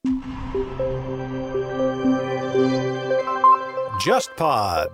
JustPod。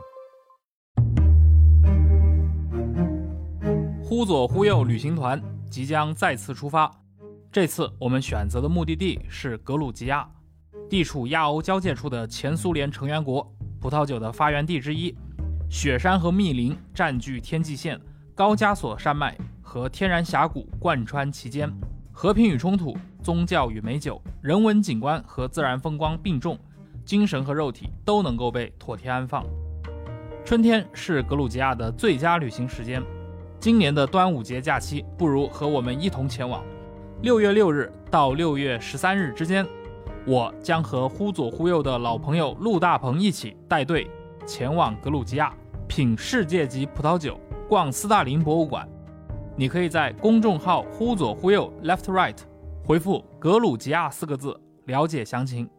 忽左忽右旅行团即将再次出发，这次我们选择的目的地是格鲁吉亚，地处亚欧交界处的前苏联成员国，葡萄酒的发源地之一。雪山和密林占据天际线，高加索山脉和天然峡谷贯穿其间，和平与冲突，宗教与美酒，人文景观和自然风光并重，精神和肉体都能够被妥帖安放。春天是格鲁吉亚的最佳旅行时间，今年的端午节假期不如和我们一同前往。6月6日到6月13日之间，我将和忽左忽右的老朋友陆大鹏一起带队前往格鲁吉亚，品世界级葡萄酒，逛斯大林博物馆。你可以在公众号忽左忽右 Left Right 回复格鲁吉亚4个字了解详情。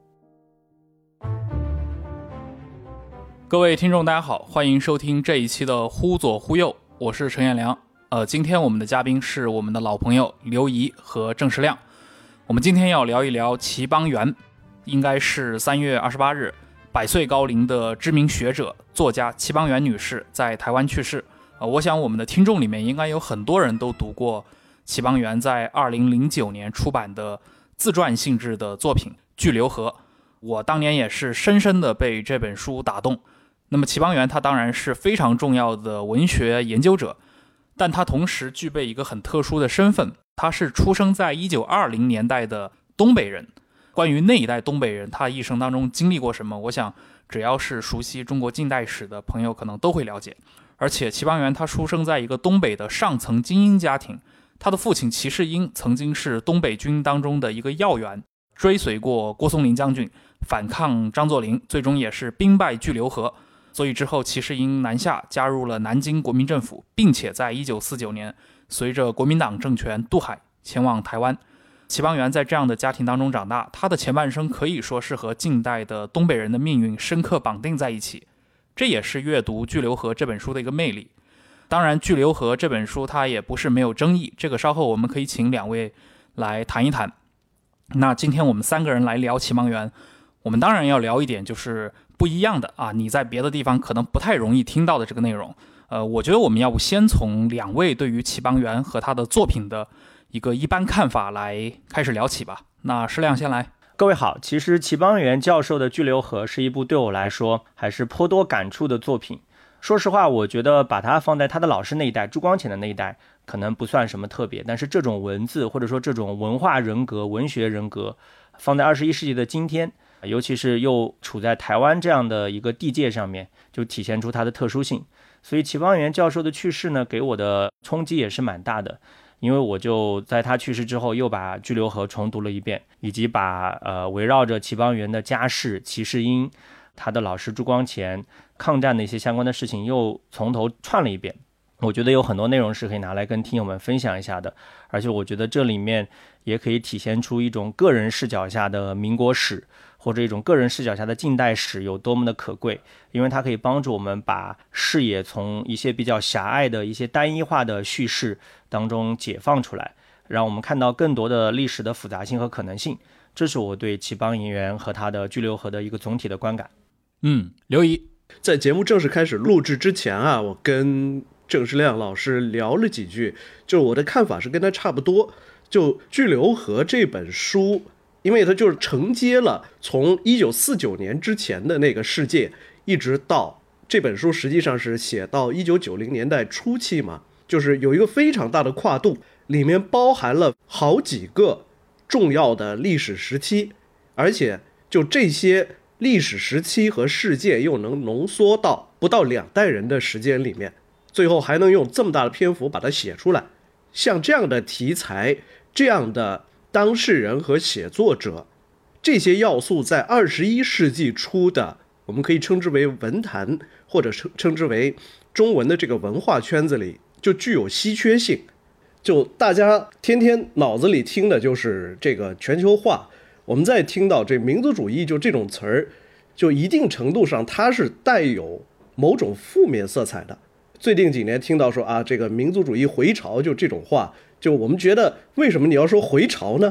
各位听众大家好，欢迎收听这一期的忽左忽右，我是陈彦良。今天我们的嘉宾是我们的老朋友刘怡和郑世亮。我们今天要聊一聊齐邦媛，应该是3月28日100岁高龄的知名学者作家齐邦媛女士在台湾去世。我想我们的听众里面应该有很多人都读过齐邦媛在2009年出版的自传性质的作品《巨流河》，我当年也是深深的被这本书打动。那么齐邦媛她当然是非常重要的文学研究者，但她同时具备一个很特殊的身份，她是出生在1920年代的东北人。关于那一代东北人他一生当中经历过什么，我想只要是熟悉中国近代史的朋友可能都会了解。而且齐邦媛他出生在一个东北的上层精英家庭，他的父亲齐世英曾经是东北军当中的一个要员，追随过郭松龄将军，反抗张作霖，最终也是兵败巨流河。所以之后齐世英南下加入了南京国民政府，并且在1949年随着国民党政权渡海前往台湾。齐邦媛在这样的家庭当中长大，他的前半生可以说是和近代的东北人的命运深刻绑定在一起，这也是阅读《巨流河》这本书的一个魅力。当然《巨流河》这本书它也不是没有争议，这个稍后我们可以请两位来谈一谈。那今天我们3个人来聊齐邦媛，我们当然要聊一点就是不一样的啊，你在别的地方可能不太容易听到的这个内容。我觉得我们要不先从2位对于齐邦媛和他的作品的一个一般看法来开始聊起吧。那世亮先来。 各位好，其实齐邦媛教授的《巨流河》是一部对我来说还是颇多感触的作品。说实话，我觉得把它放在他的老师那一代，朱光潜的那一代，可能不算什么特别，但是这种文字或者说这种文化人格、文学人格，放在21世纪的今天，尤其是又处在台湾这样的一个地界上面，就体现出它的特殊性。所以齐邦媛教授的去世呢，给我的冲击也是蛮大的。因为我就在他去世之后又把《巨流河》重读了一遍，以及把围绕着齐邦媛的家世、齐世英、他的老师朱光潜、抗战的一些相关的事情又从头串了一遍。我觉得有很多内容是可以拿来跟听友们分享一下的，而且我觉得这里面也可以体现出一种个人视角下的民国史，或者一种个人视角下的近代史有多么的可贵，因为它可以帮助我们把视野从一些比较狭隘的一些单一化的叙事当中解放出来，让我们看到更多的历史的复杂性和可能性。这是我对齐邦媛和他的《巨流河》的一个总体的观感。 刘怡。 在节目正式开始录制之前啊，我跟郑世亮老师聊了几句，就我的看法是跟他差不多。就《巨流河》这本书，因为它就是承接了从1949年之前的那个世界，一直到这本书实际上是写到1990年代初期嘛，就是有一个非常大的跨度，里面包含了好几个重要的历史时期，而且就这些历史时期和事件又能浓缩到不到2代人的时间里面，最后还能用这么大的篇幅把它写出来。像这样的题材，这样的当事人和写作者，这些要素在21世纪初的我们可以称之为文坛，或者称之为中文的这个文化圈子里就具有稀缺性。就大家天天脑子里听的就是这个全球化，我们再听到这民族主义就这种词儿，就一定程度上它是带有某种负面色彩的。最近几年听到说啊，这个民族主义回潮，就这种话，就我们觉得为什么你要说回潮呢？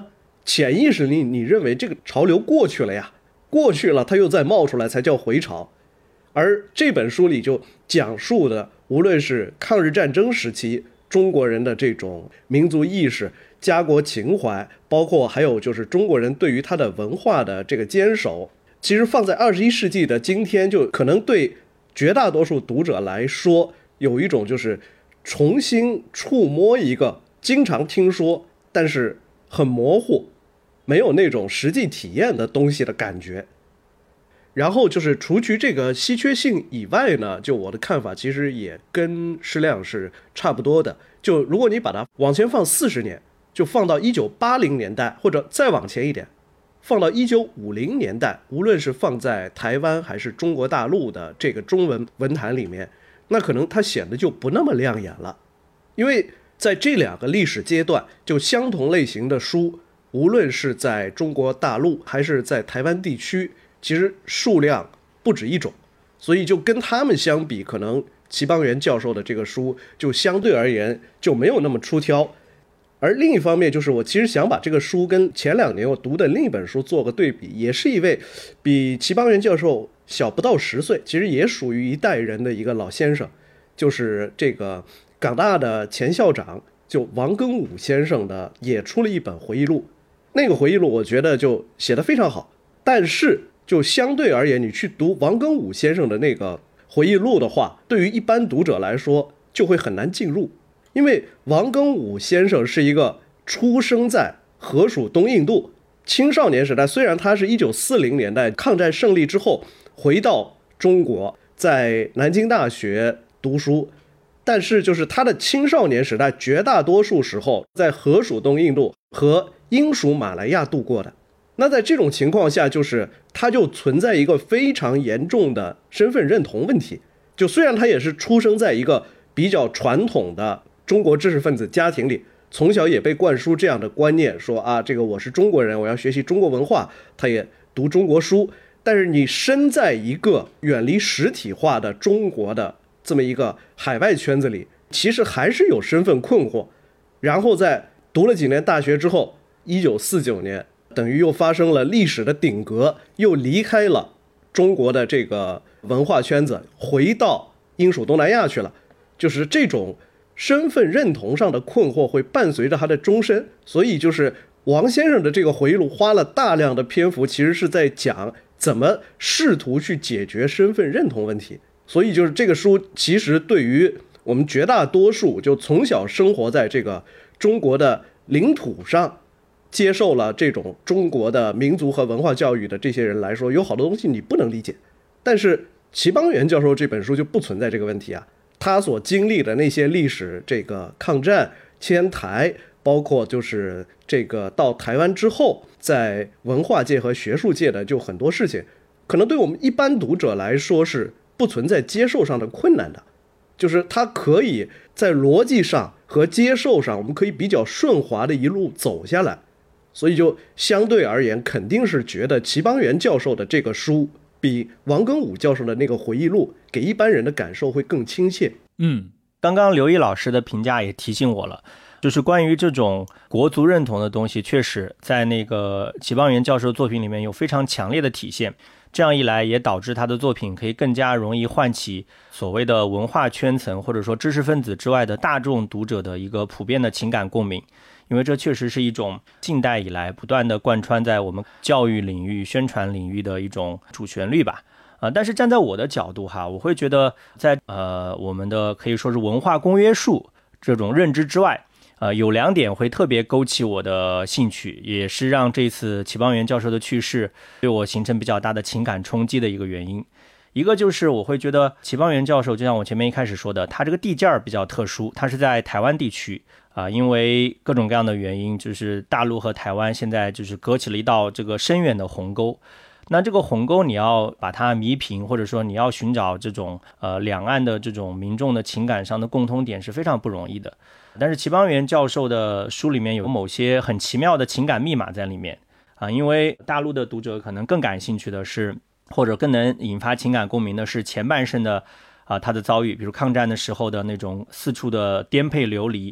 潜意识里你认为这个潮流过去了呀，过去了它又再冒出来才叫回潮。而这本书里就讲述的，无论是抗日战争时期中国人的这种民族意识、家国情怀，包括还有就是中国人对于他的文化的这个坚守，其实放在21世纪的今天，就可能对绝大多数读者来说，有一种就是重新触摸一个经常听说但是很模糊、没有那种实际体验的东西的感觉。然后就是除去这个稀缺性以外呢，就我的看法其实也跟施亮是差不多的。就如果你把它往前放40年，就放到1980年代，或者再往前一点，放到1950年代，无论是放在台湾还是中国大陆的这个中文文坛里面，那可能它显得就不那么亮眼了。因为在这两个历史阶段，就相同类型的书，无论是在中国大陆还是在台湾地区，其实数量不止一种，所以就跟他们相比，可能齐邦媛教授的这个书就相对而言就没有那么出挑。而另一方面，就是我其实想把这个书跟前2年我读的另一本书做个对比，也是一位比齐邦媛教授小不到10岁，其实也属于一代人的一个老先生，就是这个港大的前校长，就王庚武先生的也出了一本回忆录。那个回忆录我觉得就写得非常好，但是就相对而言，你去读王庚武先生的那个回忆录的话，对于一般读者来说就会很难进入。因为王庚武先生是一个出生在荷属东印度青少年时代，虽然他是1940年代抗战胜利之后回到中国，在南京大学读书，但是就是他的青少年时代绝大多数时候在荷属东印度和英属马来亚度过的。那在这种情况下，就是他就存在一个非常严重的身份认同问题。就虽然他也是出生在一个比较传统的中国知识分子家庭里，从小也被灌输这样的观念，说啊，这个我是中国人，我要学习中国文化，他也读中国书。但是你身在一个远离实体化的中国的这么一个海外圈子里，其实还是有身份困惑。然后在读了几年大学之后，1949年等于又发生了历史的顶革，又离开了中国的这个文化圈子，回到英属东南亚去了。就是这种身份认同上的困惑会伴随着他的终身。所以就是王先生的这个回忆录花了大量的篇幅，其实是在讲怎么试图去解决身份认同问题。所以就是这个书其实对于我们绝大多数就从小生活在这个中国的领土上，接受了这种中国的民族和文化教育的这些人来说，有好多东西你不能理解。但是齐邦媛教授这本书就不存在这个问题啊，他所经历的那些历史，这个抗战、迁台，包括就是这个到台湾之后，在文化界和学术界的就很多事情，可能对我们一般读者来说是不存在接受上的困难的。就是他可以在逻辑上和接受上，我们可以比较顺滑的一路走下来。所以就相对而言，肯定是觉得齐邦媛教授的这个书比王庚武教授的那个回忆录给一般人的感受会更亲切。 刚刚刘毅老师的评价也提醒我了，就是关于这种国族认同的东西，确实在那个齐邦媛教授作品里面有非常强烈的体现。这样一来也导致他的作品可以更加容易唤起所谓的文化圈层或者说知识分子之外的大众读者的一个普遍的情感共鸣。因为这确实是一种近代以来不断的贯穿在我们教育领域、宣传领域的一种主旋律吧。但是站在我的角度哈，我会觉得在我们的可以说是文化公约数这种认知之外，有2点会特别勾起我的兴趣，也是让这次齐邦媛教授的去世对我形成比较大的情感冲击的一个原因。一个就是我会觉得齐邦媛教授就像我前面一开始说的，他这个地界儿比较特殊，他是在台湾地区因为各种各样的原因，就是大陆和台湾现在就是隔起了一道这个深远的鸿沟。那这个鸿沟你要把它弥平，或者说你要寻找这种两岸的这种民众的情感上的共通点是非常不容易的。但是齐邦媛教授的书里面有某些很奇妙的情感密码在里面因为大陆的读者可能更感兴趣的是，或者更能引发情感共鸣的是前半生的他的遭遇，比如抗战的时候的那种四处的颠沛流离，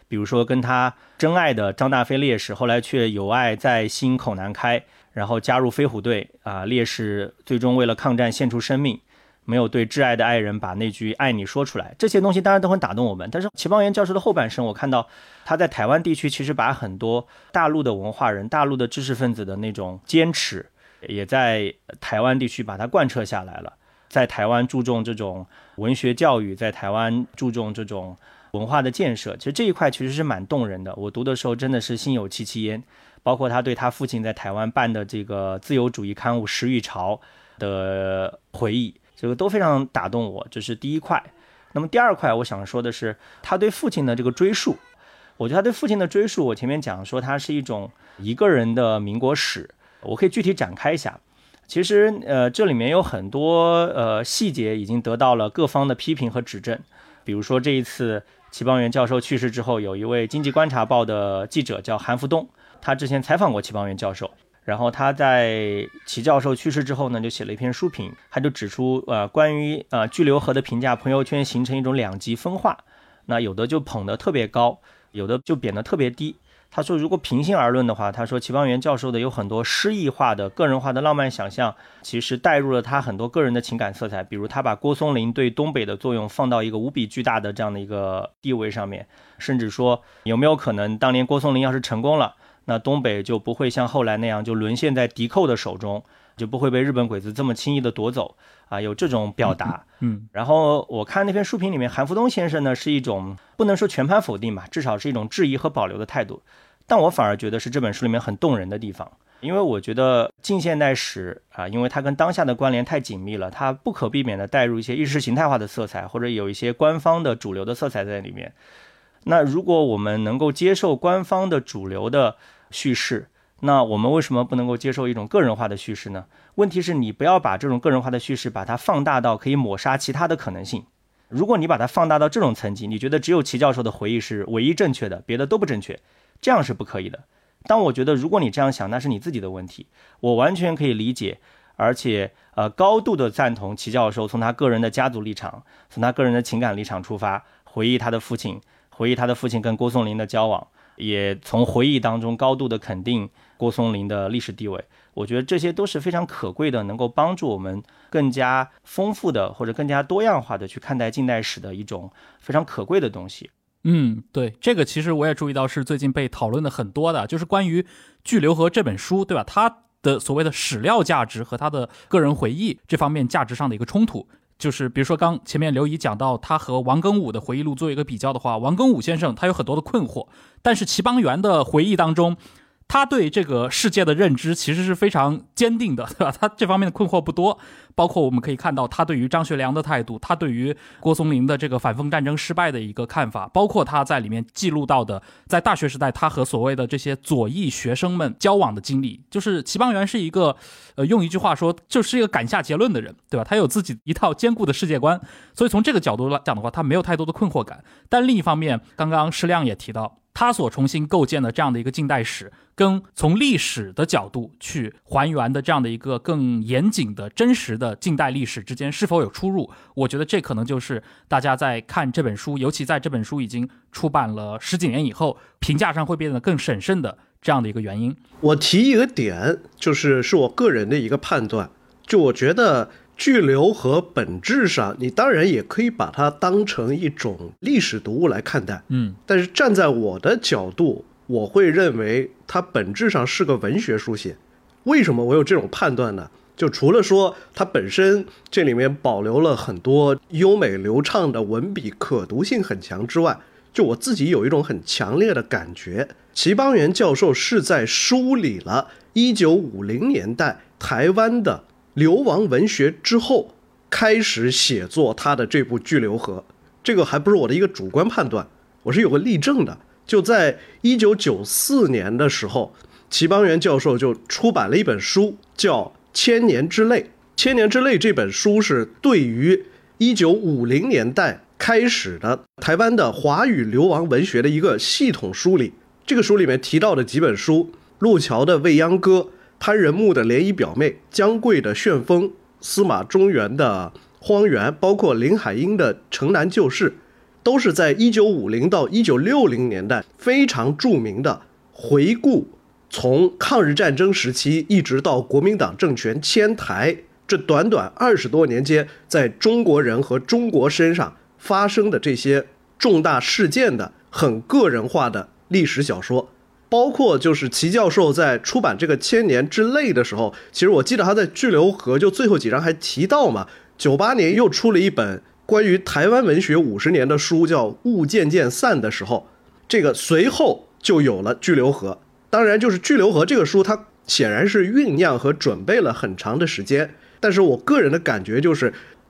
比如说跟他真爱的张大飞烈士，后来却有爱在心口难开，然后加入飞虎队烈士最终为了抗战献出生命，没有对挚爱的爱人把那句爱你说出来，这些东西当然都很打动我们。但是齐邦媛教授的后半生，我看到他在台湾地区其实把很多大陆的文化人、大陆的知识分子的那种坚持，也在台湾地区把它贯彻下来了。在台湾注重这种文学教育，在台湾注重这种文化的建设，其实这一块其实是蛮动人的。我读的时候真的是心有戚戚焉，包括他对他父亲在台湾办的这个自由主义刊物《时与潮》的回忆，这个都非常打动我，这是第一块。那么第二块我想说的是他对父亲的这个追溯。我觉得他对父亲的追溯，我前面讲说他是一种一个人的民国史，我可以具体展开一下。其实这里面有很多细节已经得到了各方的批评和指正。比如说这一次齐邦媛教授去世之后，有一位经济观察报的记者叫韩福东，他之前采访过齐邦媛教授，然后他在齐教授去世之后呢，就写了一篇书评，他就指出关于巨流河的评价，朋友圈形成一种两极分化，那有的就捧得特别高，有的就贬得特别低。他说如果平心而论的话，他说齐邦媛教授的有很多诗意化的个人化的浪漫想象，其实带入了他很多个人的情感色彩。比如他把郭松龄对东北的作用放到一个无比巨大的这样的一个地位上面，甚至说有没有可能当年郭松龄要是成功了，那东北就不会像后来那样就沦陷在敌寇的手中，就不会被日本鬼子这么轻易的夺走有这种表达。然后我看那篇书评里面，韩福东先生呢是一种不能说全盘否定吧，至少是一种质疑和保留的态度。但我反而觉得是这本书里面很动人的地方，因为我觉得近现代史因为它跟当下的关联太紧密了，它不可避免的带入一些意识形态化的色彩，或者有一些官方的主流的色彩在里面。那如果我们能够接受官方的主流的叙事，那我们为什么不能够接受一种个人化的叙事呢？问题是你不要把这种个人化的叙事把它放大到可以抹杀其他的可能性。如果你把它放大到这种层级，你觉得只有齐教授的回忆是唯一正确的，别的都不正确，这样是不可以的。但我觉得如果你这样想，那是你自己的问题，我完全可以理解，而且高度的赞同齐教授从他个人的家族立场，从他个人的情感立场出发，回忆他的父亲跟郭松龄的交往，也从回忆当中高度的肯定郭松龄的历史地位。我觉得这些都是非常可贵的，能够帮助我们更加丰富的或者更加多样化的去看待近代史的一种非常可贵的东西。 对，这个其实我也注意到是最近被讨论的很多的，就是关于《巨流河》这本书，对吧？它的所谓的史料价值和他的个人回忆这方面价值上的一个冲突。就是比如说刚前面刘怡讲到他和王庚武的回忆录做一个比较的话，王庚武先生他有很多的困惑，但是齐邦媛的回忆当中，他对这个世界的认知其实是非常坚定的，对吧？他这方面的困惑不多，包括我们可以看到他对于张学良的态度，他对于郭松龄的这个反奉战争失败的一个看法，包括他在里面记录到的在大学时代他和所谓的这些左翼学生们交往的经历。就是齐邦媛是一个用一句话说就是一个敢下结论的人，对吧？他有自己一套坚固的世界观，所以从这个角度来讲的话，他没有太多的困惑感。但另一方面，刚刚施亮也提到他所重新构建的这样的一个近代史，跟从历史的角度去还原的这样的一个更严谨的真实的近代历史之间是否有出入，我觉得这可能就是大家在看这本书，尤其在这本书已经出版了10几年以后，评价上会变得更审慎的这样的一个原因。 我提一个点，是我个人的一个判断，就我觉得巨流河本质上你当然也可以把它当成一种历史读物来看待，但是站在我的角度，我会认为它本质上是个文学书写。为什么我有这种判断呢？就除了说它本身这里面保留了很多优美流畅的文笔，可读性很强之外，就我自己有一种很强烈的感觉，齐邦媛教授是在梳理了1950年代台湾的流亡文学之后开始写作他的这部《巨流河》。这个还不是我的一个主观判断，我是有个例证的。就在1994年的时候，齐邦媛教授就出版了一本书叫《千年之泪》。《千年之泪》这本书是对于1950年代开始的台湾的华语流亡文学的一个系统梳理。这个书里面提到的几本书，路桥的《未央歌》，潘仁木的《涟漪表妹》，江贵的《旋风》，司马中原的《荒原》，包括林海音的《城南旧事》， 都是在1950到1960年代非常著名的回顾从抗日战争时期一直到国民党政权迁台这短短20多年间，在中国人和中国身上发生的这些重大事件的很个人化的历史小说。包括就是齐教授在出版这个《千年之泪》的时候，其实我记得他在《巨流河》就最后几章还提到嘛，98年又出了一本关于台湾文学50年的书，叫《雾渐渐散》的时候，这个随后就有了《巨流河》。当然，就是《巨流河》这个书，它显然是酝酿和准备了很长的时间。但是我个人的感觉就是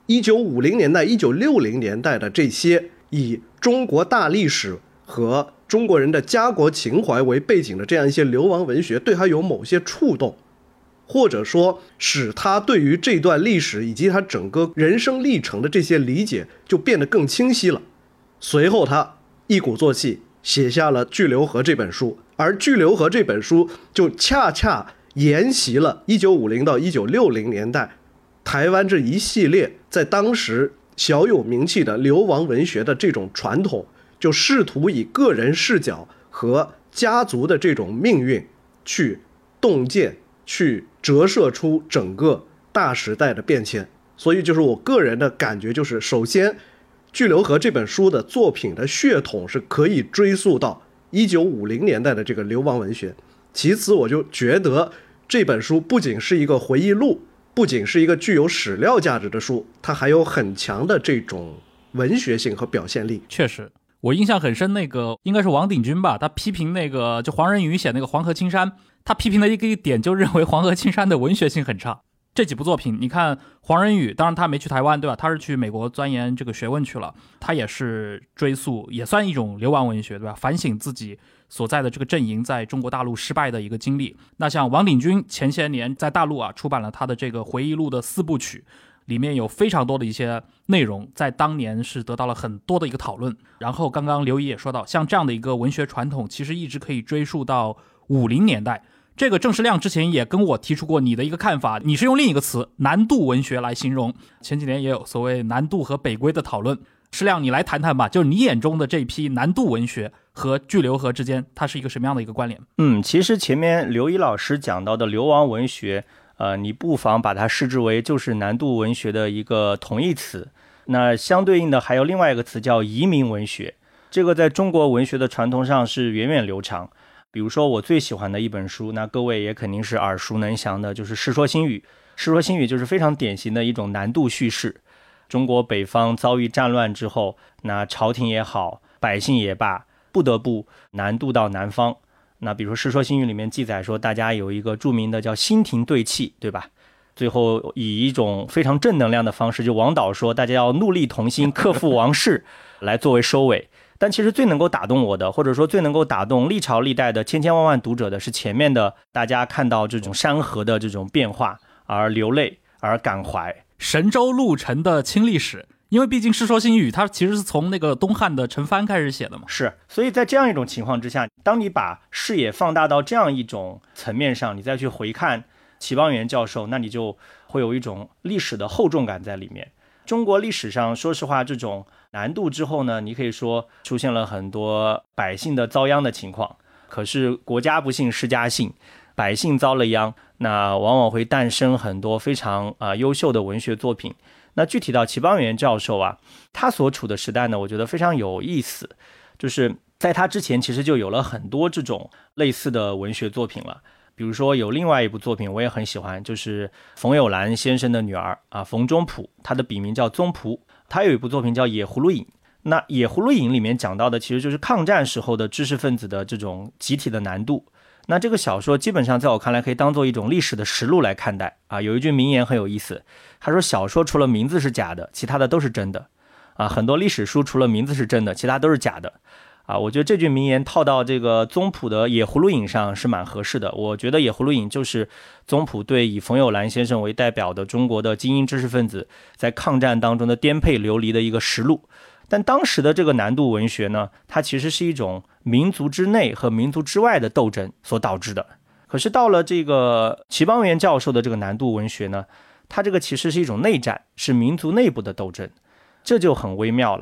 ，1950年代、1960年代的这些以中国大历史和中国人的家国情怀为背景的这样一些流亡文学，对他有某些触动，或者说使他对于这段历史以及他整个人生历程的这些理解就变得更清晰了。随后他一鼓作气写下了《巨流河》这本书，而《巨流河》这本书就恰恰沿袭了1950到1960年代台湾这一系列在当时小有名气的流亡文学的这种传统，就试图以个人视角和家族的这种命运去洞见，去折射出整个大时代的变迁。所以就是我个人的感觉，就是首先《巨流河》这本书的作品的血统是可以追溯到1950年代的这个流亡文学。其次，我就觉得这本书不仅是一个回忆录，不仅是一个具有史料价值的书，它还有很强的这种文学性和表现力。 确实，我印象很深，那个应该是王鼎钧吧，他批评那个就黄仁宇写那个《黄河青山》，他批评的一个点就认为《黄河青山》的文学性很差。这几部作品，你看黄仁宇，当然他没去台湾，对吧？他是去美国钻研这个学问去了，他也是追溯，也算一种流亡文学，对吧？反省自己所在的这个阵营在中国大陆失败的一个经历。那像王鼎钧前些年在大陆出版了他的这个回忆录的4部曲，里面有非常多的一些内容，在当年是得到了很多的一个讨论。然后刚刚刘怡也说到，像这样的一个文学传统，其实一直可以追溯到50年代。这个郑世亮之前也跟我提出过你的一个看法，你是用另一个词南渡文学来形容。前几年也有所谓南渡和北归的讨论。世亮，你来谈谈吧，就是你眼中的这批南渡文学和巨流河之间，它是一个什么样的一个关联？ 其实前面刘怡老师讲到的流亡文学，你不妨把它视之为就是南渡文学的一个同义词。那相对应的还有另外一个词叫移民文学，这个在中国文学的传统上是源远流长。比如说我最喜欢的一本书，那各位也肯定是耳熟能详的，就是《世说新语》。《世说新语》就是非常典型的一种南渡叙事。中国北方遭遇战乱之后，那朝廷也好，百姓也罢，不得不南渡到南方。那比如说《世说新语》里面记载说，大家有一个著名的叫新亭对泣，对吧？最后以一种非常正能量的方式，就王导说大家要怒力同心，克服王室，来作为收尾。但其实最能够打动我的，或者说最能够打动历朝历代的千千万万读者的，是前面的大家看到这种山河的这种变化而流泪而感怀。 神州路程的轻历史，因为毕竟《世说新语》它其实是从那个东汉的陈蕃开始写的嘛。 是，所以在这样一种情况之下，当你把视野放大到这样一种层面上，你再去回看齐邦媛教授，那你就会有一种历史的厚重感在里面。中国历史上说实话，这种南渡之后呢，你可以说出现了很多百姓的遭殃的情况，可是国家不幸世家幸，百姓遭了殃，那往往会诞生很多非常优秀的文学作品。那具体到齐邦媛教授他所处的时代呢，我觉得非常有意思，就是在他之前其实就有了很多这种类似的文学作品了。比如说有另外一部作品我也很喜欢，就是冯友兰先生的女儿冯中璞，她的笔名叫宗璞，她有一部作品叫《野葫芦引》。那《野葫芦引》里面讲到的其实就是抗战时候的知识分子的这种集体的南渡。那这个小说基本上在我看来可以当做一种历史的实录来看待有一句名言很有意思，他说小说除了名字是假的，其他的都是真的很多历史书除了名字是真的，其他都是假的我觉得这句名言套到这个宗璞的《野葫芦引》上是蛮合适的。我觉得《野葫芦引》就是宗璞对以冯友兰先生为代表的中国的精英知识分子在抗战当中的颠沛流离的一个实录。但当时的这个南渡文学呢，它其实是一种民族之内和民族之外的斗争所导致的。可是到了这个齐邦媛教授的这个南渡文学呢，它这个其实是一种内战，是民族内部的斗争，这就很微妙了。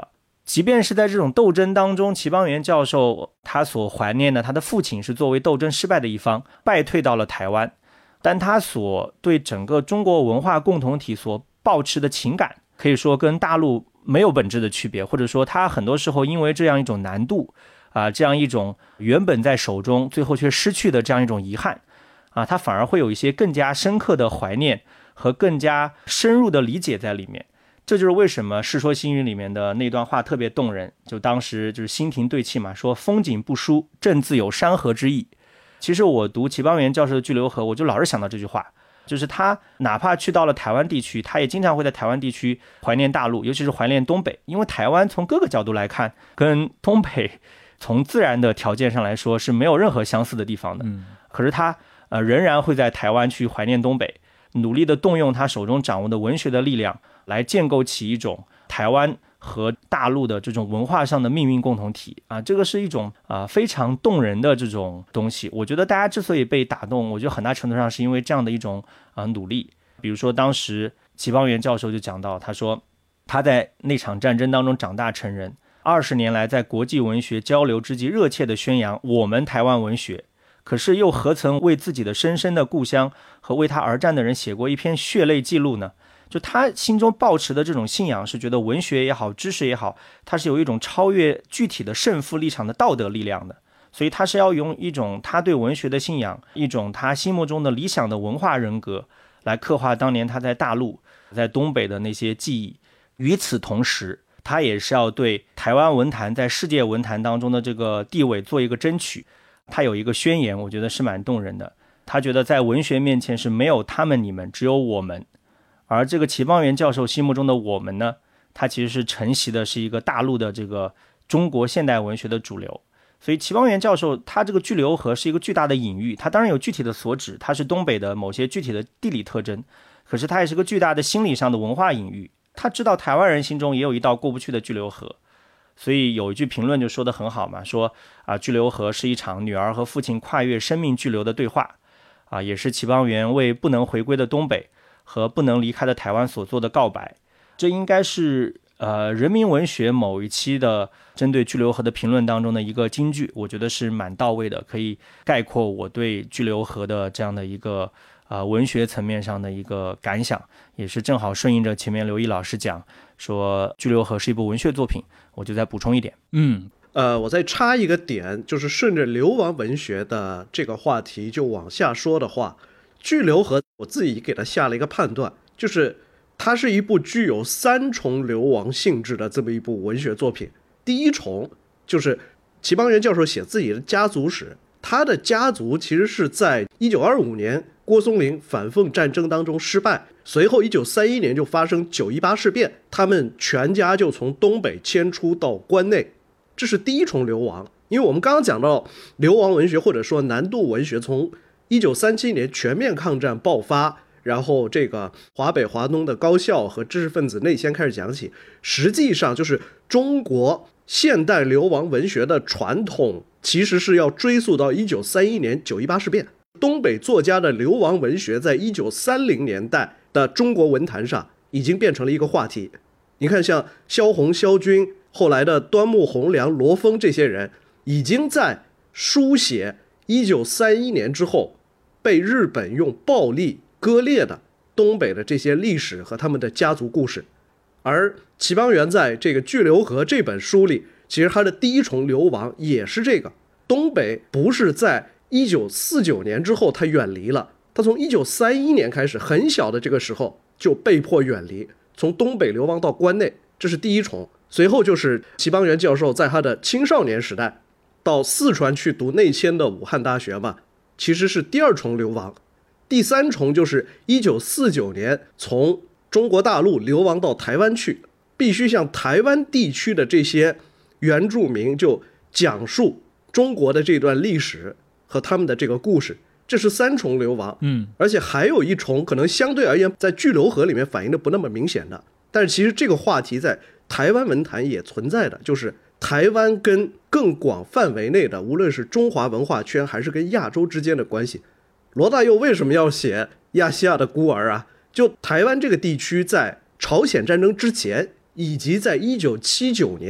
即便是在这种斗争当中，齐邦媛教授他所怀念的他的父亲是作为斗争失败的一方败退到了台湾，但他所对整个中国文化共同体所抱持的情感可以说跟大陆没有本质的区别，或者说他很多时候因为这样一种难度这样一种原本在手中最后却失去的这样一种遗憾他反而会有一些更加深刻的怀念和更加深入的理解在里面。这就是为什么《世说新语》里面的那段话特别动人，就当时就是心平对气嘛，说风景不输，正自有山河之意。其实我读齐邦媛教授的《巨流河》，我就老是想到这句话，就是他哪怕去到了台湾地区，他也经常会在台湾地区怀念大陆，尤其是怀念东北，因为台湾从各个角度来看跟东北从自然的条件上来说是没有任何相似的地方的。可是他仍然会在台湾去怀念东北，努力的动用他手中掌握的文学的力量来建构起一种台湾和大陆的这种文化上的命运共同体这个是一种非常动人的这种东西。我觉得大家之所以被打动，我觉得很大程度上是因为这样的一种努力。比如说当时齐邦媛教授就讲到，他说他在那场战争当中长大成人，20年来在国际文学交流之际热切地宣扬我们台湾文学，可是又何曾为自己的深深的故乡和为他而战的人写过一篇血泪记录呢？就他心中抱持的这种信仰是觉得文学也好，知识也好，它是有一种超越具体的胜负立场的道德力量的，所以他是要用一种他对文学的信仰，一种他心目中的理想的文化人格来刻画当年他在大陆在东北的那些记忆。与此同时，他也是要对台湾文坛在世界文坛当中的这个地位做一个争取。他有一个宣言，我觉得是蛮动人的，他觉得在文学面前是没有他们你们，只有我们。而这个齐邦媛教授心目中的我们呢，他其实是承袭的是一个大陆的这个中国现代文学的主流。所以齐邦媛教授他这个巨流河是一个巨大的隐喻，他当然有具体的所指，它是东北的某些具体的地理特征，可是它也是个巨大的心理上的文化隐喻。他知道台湾人心中也有一道过不去的巨流河，所以有一句评论就说得很好嘛，说巨流河是一场女儿和父亲跨越生命巨流的对话也是齐邦媛为不能回归的东北和不能离开的台湾所做的告白。这应该是人民文学某一期的针对巨流河的评论当中的一个金句，我觉得是蛮到位的，可以概括我对巨流河的这样的一个文学层面上的一个感想，也是正好顺应着前面刘毅老师讲说巨流河是一部文学作品，我就再补充一点。 我再插一个点，就是顺着流亡文学的这个话题就往下说的话，巨流河我自己给它下了一个判断，就是它是一部具有3重流亡性质的这么一部文学作品。第一重就是齐邦媛教授写自己的家族史，他的家族其实是在1925年郭松龄反奉战争当中失败，随后1931年就发生918事变，他们全家就从东北迁出到关内，这是第一重流亡。因为我们刚刚讲到流亡文学或者说南渡文学，从1937年全面抗战爆发，然后这个华北华东的高校和知识分子内迁开始讲起，实际上就是中国现代流亡文学的传统其实是要追溯到1931年918事变。东北作家的流亡文学在1930年代的中国文坛上已经变成了一个话题。你看像萧红、萧军，后来的端木蕻良、罗峰，这些人已经在书写1931年之后被日本用暴力割裂的东北的这些历史和他们的家族故事。而齐邦媛在这个《巨流河》这本书里，其实他的第一重流亡也是这个。东北不是在1949年之后他远离了，他从1931年开始很小的这个时候就被迫远离，从东北流亡到关内，这是第一重。随后就是齐邦媛教授在他的青少年时代到四川去读内迁的武汉大学嘛，其实是第二重流亡。第三重就是1949年从中国大陆流亡到台湾去，必须向台湾地区的这些原住民就讲述中国的这段历史和他们的这个故事，这是3重流亡。而且还有一重可能相对而言在巨流河里面反映的不那么明显的，但是其实这个话题在台湾文坛也存在的，就是台湾跟更广范围内的无论是中华文化圈还是跟亚洲之间的关系。罗大佑为什么要写亚细亚的孤儿啊？就台湾这个地区在朝鲜战争之前以及在1979年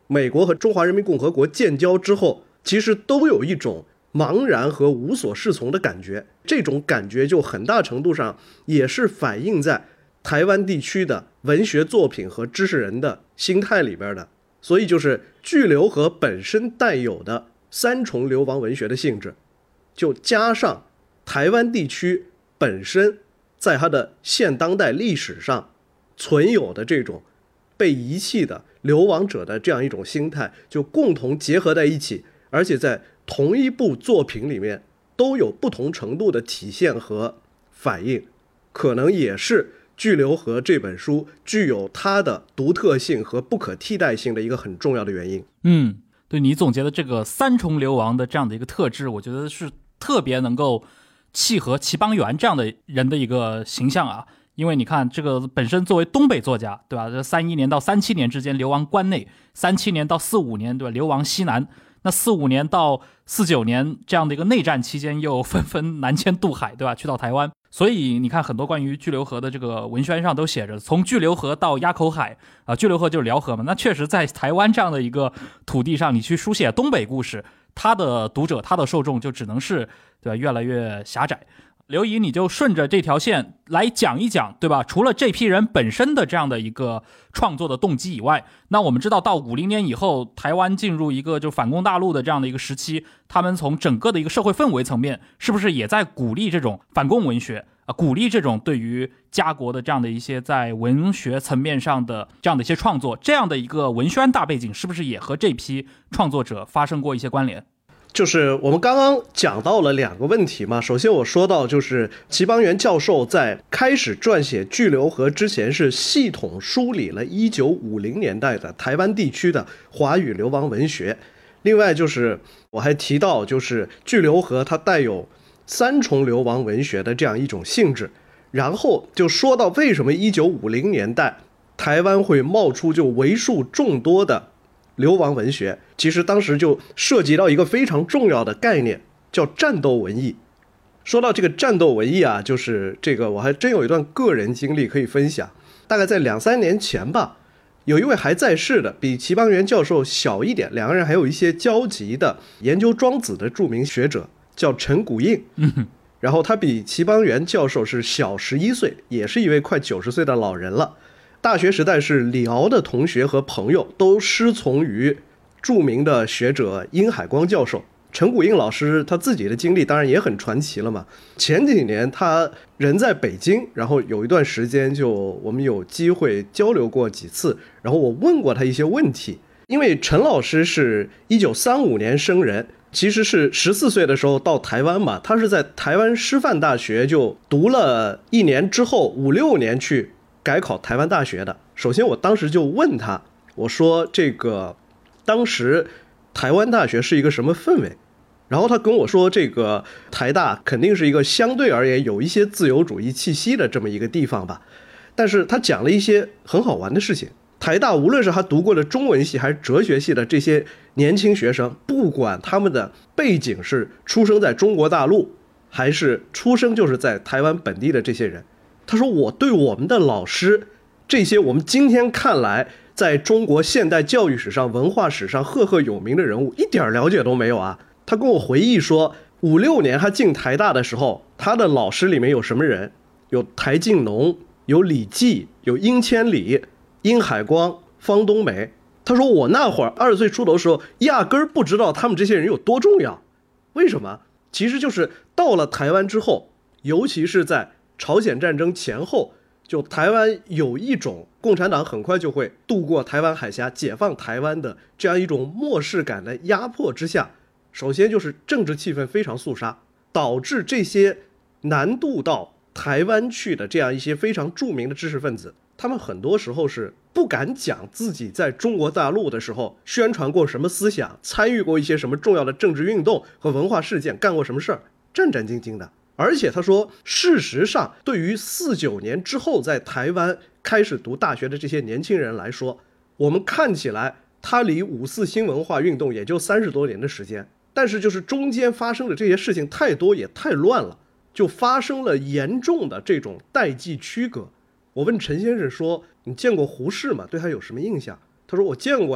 美国和中华人民共和国建交之后，其实都有一种茫然和无所适从的感觉，这种感觉就很大程度上也是反映在台湾地区的文学作品和知识人的心态里边的。所以就是巨流河本身带有的三重流亡文学的性质，就加上台湾地区本身在它的现当代历史上存有的这种被遗弃的流亡者的这样一种心态，就共同结合在一起，而且在同一部作品里面都有不同程度的体现和反应，可能也是巨流河这本书具有它的独特性和不可替代性的一个很重要的原因。 对，你总结的这个三重流亡的这样的一个特质，我觉得是特别能够契合齐邦媛这样的人的一个形象啊。因为你看，这个本身作为东北作家，对吧？这31年到37年之间流亡关内，37年到45年，对吧？流亡西南。那45年到49年这样的一个内战期间，又纷纷南迁渡海，对吧？去到台湾。所以你看，很多关于巨流河的这个文宣上都写着，从巨流河到鸭口海啊，巨流河就是辽河嘛。那确实，在台湾这样的一个土地上，你去书写东北故事，他的读者、他的受众就只能是，对吧？越来越狭窄。刘怡，你就顺着这条线来讲一讲，对吧？除了这批人本身的这样的一个创作的动机以外，那我们知道到50年以后，台湾进入一个就反攻大陆的这样的一个时期，他们从整个的一个社会氛围层面，是不是也在鼓励这种反共文学啊？鼓励这种对于家国的这样的一些在文学层面上的这样的一些创作，这样的一个文宣大背景，是不是也和这批创作者发生过一些关联？ 就是我们刚刚讲到了两个问题嘛，首先我说到就是齐邦媛教授在开始撰写巨流河之前是系统梳理了1950年代的台湾地区的华语流亡文学。另外就是我还提到就是巨流河它带有三重流亡文学的这样一种性质，然后就说到为什么1950年代台湾会冒出就为数众多的流亡文学，其实当时就涉及到一个非常重要的概念，叫战斗文艺。说到这个战斗文艺啊，就是这个我还真有一段个人经历可以分享。大概在2-3年前吧，有一位还在世的比齐邦媛教授小一点，两个人还有一些交集的研究庄子的著名学者叫陈古应，然后他比齐邦媛教授是小11岁，也是一位快90岁的老人了。大学时代是李敖的同学和朋友，都师从于著名的学者殷海光教授。陈古应老师他自己的经历当然也很传奇了嘛。前几年他人在北京，然后有一段时间就我们有机会交流过几次，然后我问过他一些问题。因为陈老师是1935年生人，其实是14岁的时候到台湾嘛，他是在台湾师范大学就读了1年之后5-6年去改考台湾大学的。首先我当时就问他，我说这个当时台湾大学是一个什么氛围，然后他跟我说这个台大肯定是一个相对而言有一些自由主义气息的这么一个地方吧，但是他讲了一些很好玩的事情。台大无论是他读过的中文系还是哲学系的这些年轻学生，不管他们的背景是出生在中国大陆还是出生就是在台湾本地的这些人，他说我对我们的老师，这些我们今天看来在中国现代教育史上文化史上赫赫有名的人物一点了解都没有啊。他跟我回忆说5-6年他进台大的时候，他的老师里面有什么人，有台静农，有李济，有殷千里，殷海光，方东美。他说我那会儿20岁出头的时候压根儿不知道他们这些人有多重要。为什么？其实就是到了台湾之后，尤其是在朝鲜战争前后，就台湾有一种共产党很快就会渡过台湾海峡解放台湾的这样一种漠视感的压迫之下，首先就是政治气氛非常肃杀，导致这些南渡到台湾去的这样一些非常著名的知识分子，他们很多时候是不敢讲自己在中国大陆的时候宣传过什么思想，参与过一些什么重要的政治运动和文化事件，干过什么事儿，战战兢兢的。而且他说事实上对于49年之后在台湾开始读大学的这些年轻人来说，我们看起来他离5·4新文化运动也就30多年的时间，但是就是中间发生的这些事情太多也太乱了，就发生了严重的这种代际区隔。我问陈先生说你见过胡适吗？对他有什么印象？他说我见过呀，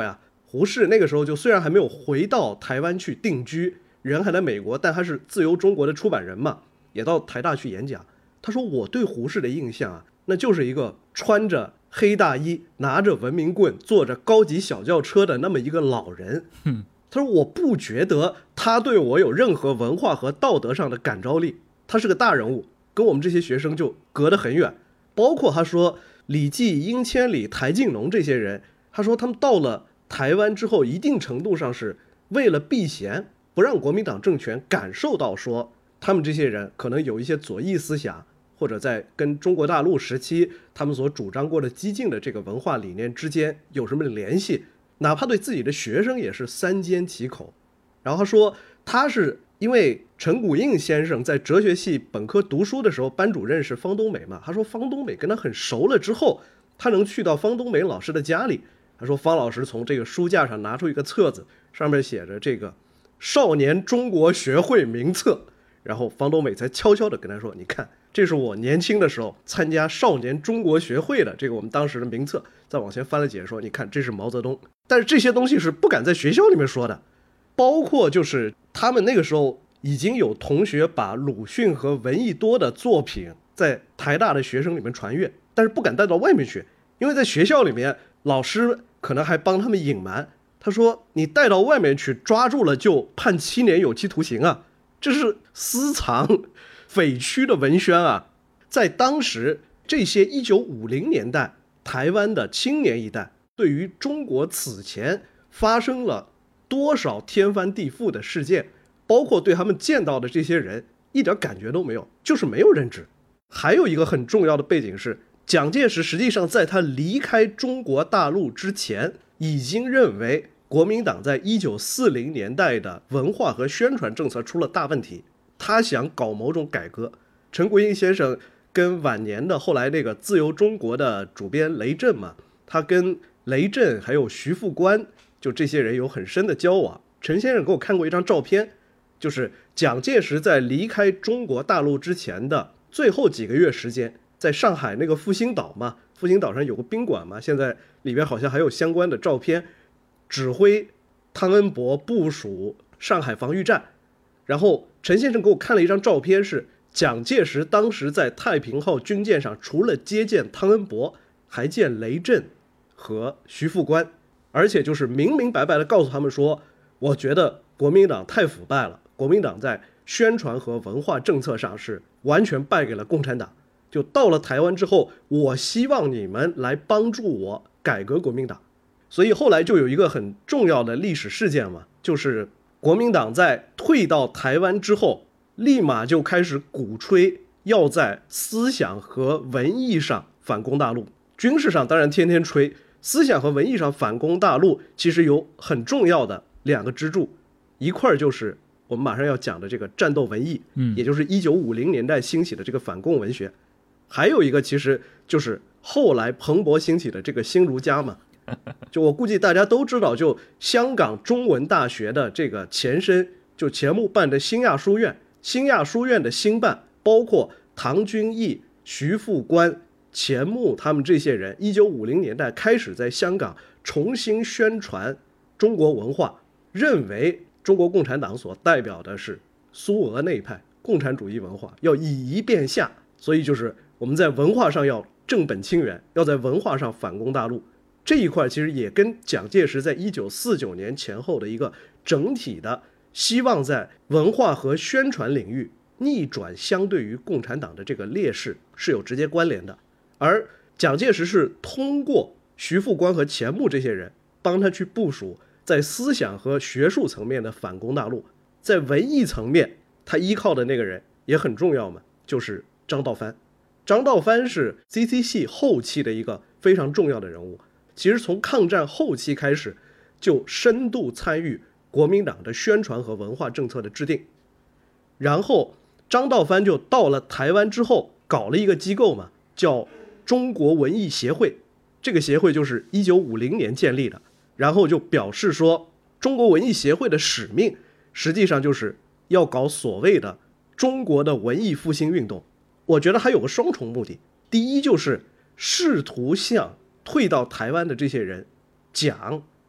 胡适那个时候就虽然还没有回到台湾去定居，人还在美国，但他是自由中国的出版人嘛，也到台大去演讲。他说我对胡适的印象啊，那就是一个穿着黑大衣，拿着文明棍，坐着高级小轿车的那么一个老人。他说我不觉得他对我有任何文化和道德上的感召力，他是个大人物，跟我们这些学生就隔得很远。包括他说李济、殷千里、台静农这些人，他说他们到了台湾之后，一定程度上是为了避嫌，不让国民党政权感受到说他们这些人可能有一些左翼思想，或者在跟中国大陆时期他们所主张过的激进的这个文化理念之间有什么联系，哪怕对自己的学生也是三缄其口。然后他说他是因为陈谷应先生在哲学系本科读书的时候，班主任是方东美嘛，他说方东美跟他很熟了之后，他能去到方东美老师的家里，他说方老师从这个书架上拿出一个册子，上面写着这个少年中国学会名册，然后方东美才悄悄地跟他说，你看这是我年轻的时候参加少年中国学会的这个我们当时的名册，再往前翻了几页说，你看这是毛泽东。但是这些东西是不敢在学校里面说的，包括就是他们那个时候已经有同学把鲁迅和闻一多的作品在台大的学生里面传阅，但是不敢带到外面去，因为在学校里面老师可能还帮他们隐瞒，他说你带到外面去抓住了就判7年有期徒刑啊，这是私藏匪区的文宣啊。在当时这些1950年代台湾的青年一代对于中国此前发生了多少天翻地覆的事件，包括对他们见到的这些人一点感觉都没有，就是没有认知。还有一个很重要的背景是，蒋介石实际上在他离开中国大陆之前，已经认为国民党在1940年代的文化和宣传政策出了大问题，他想搞某种改革。陈谷应先生跟晚年的后来那个自由中国的主编雷震嘛，他跟雷震还有徐复观就这些人有很深的交往。陈先生给我看过一张照片，就是蒋介石在离开中国大陆之前的最后几个月时间，在上海那个复兴岛嘛，复兴岛上有个宾馆嘛，现在里边好像还有相关的照片，指挥汤恩伯部署上海防御战。然后陈先生给我看了一张照片，是蒋介石当时在太平号军舰上，除了接见汤恩伯，还见雷震和徐复观，而且就是明明白白的告诉他们说，我觉得国民党太腐败了，国民党在宣传和文化政策上是完全败给了共产党，就到了台湾之后，我希望你们来帮助我改革国民党。所以后来就有一个很重要的历史事件嘛，就是国民党在退到台湾之后，立马就开始鼓吹要在思想和文艺上反攻大陆，军事上当然天天吹，思想和文艺上反攻大陆其实有很重要的2个支柱，一块就是我们马上要讲的这个战斗文艺，也就是1950年代兴起的这个反共文学，还有一个其实就是后来蓬勃兴起的这个新儒家嘛。就我估计大家都知道，就香港中文大学的这个前身，就钱穆办的新亚书院，新亚书院的新办包括唐君毅、徐复观、钱穆他们这些人，1950年代开始在香港重新宣传中国文化，认为中国共产党所代表的是苏俄那一派共产主义文化，要以夷变下，所以就是我们在文化上要正本清源，要在文化上反攻大陆。这一块其实也跟蒋介石在1949年前后的一个整体的希望在文化和宣传领域逆转相对于共产党的这个劣势是有直接关联的。而蒋介石是通过徐复观和钱穆这些人帮他去部署在思想和学术层面的反攻大陆，在文艺层面他依靠的那个人也很重要嘛，就是张道藩。张道藩是 CC 系后期的一个非常重要的人物，其实从抗战后期开始就深度参与国民党的宣传和文化政策的制定。然后张道藩就到了台湾之后搞了一个机构嘛，叫中国文艺协会，这个协会就是1950年建立的，然后就表示说中国文艺协会的使命实际上就是要搞所谓的中国的文艺复兴运动。我觉得还有个双重目的，第一就是试图向退到台湾的这些人讲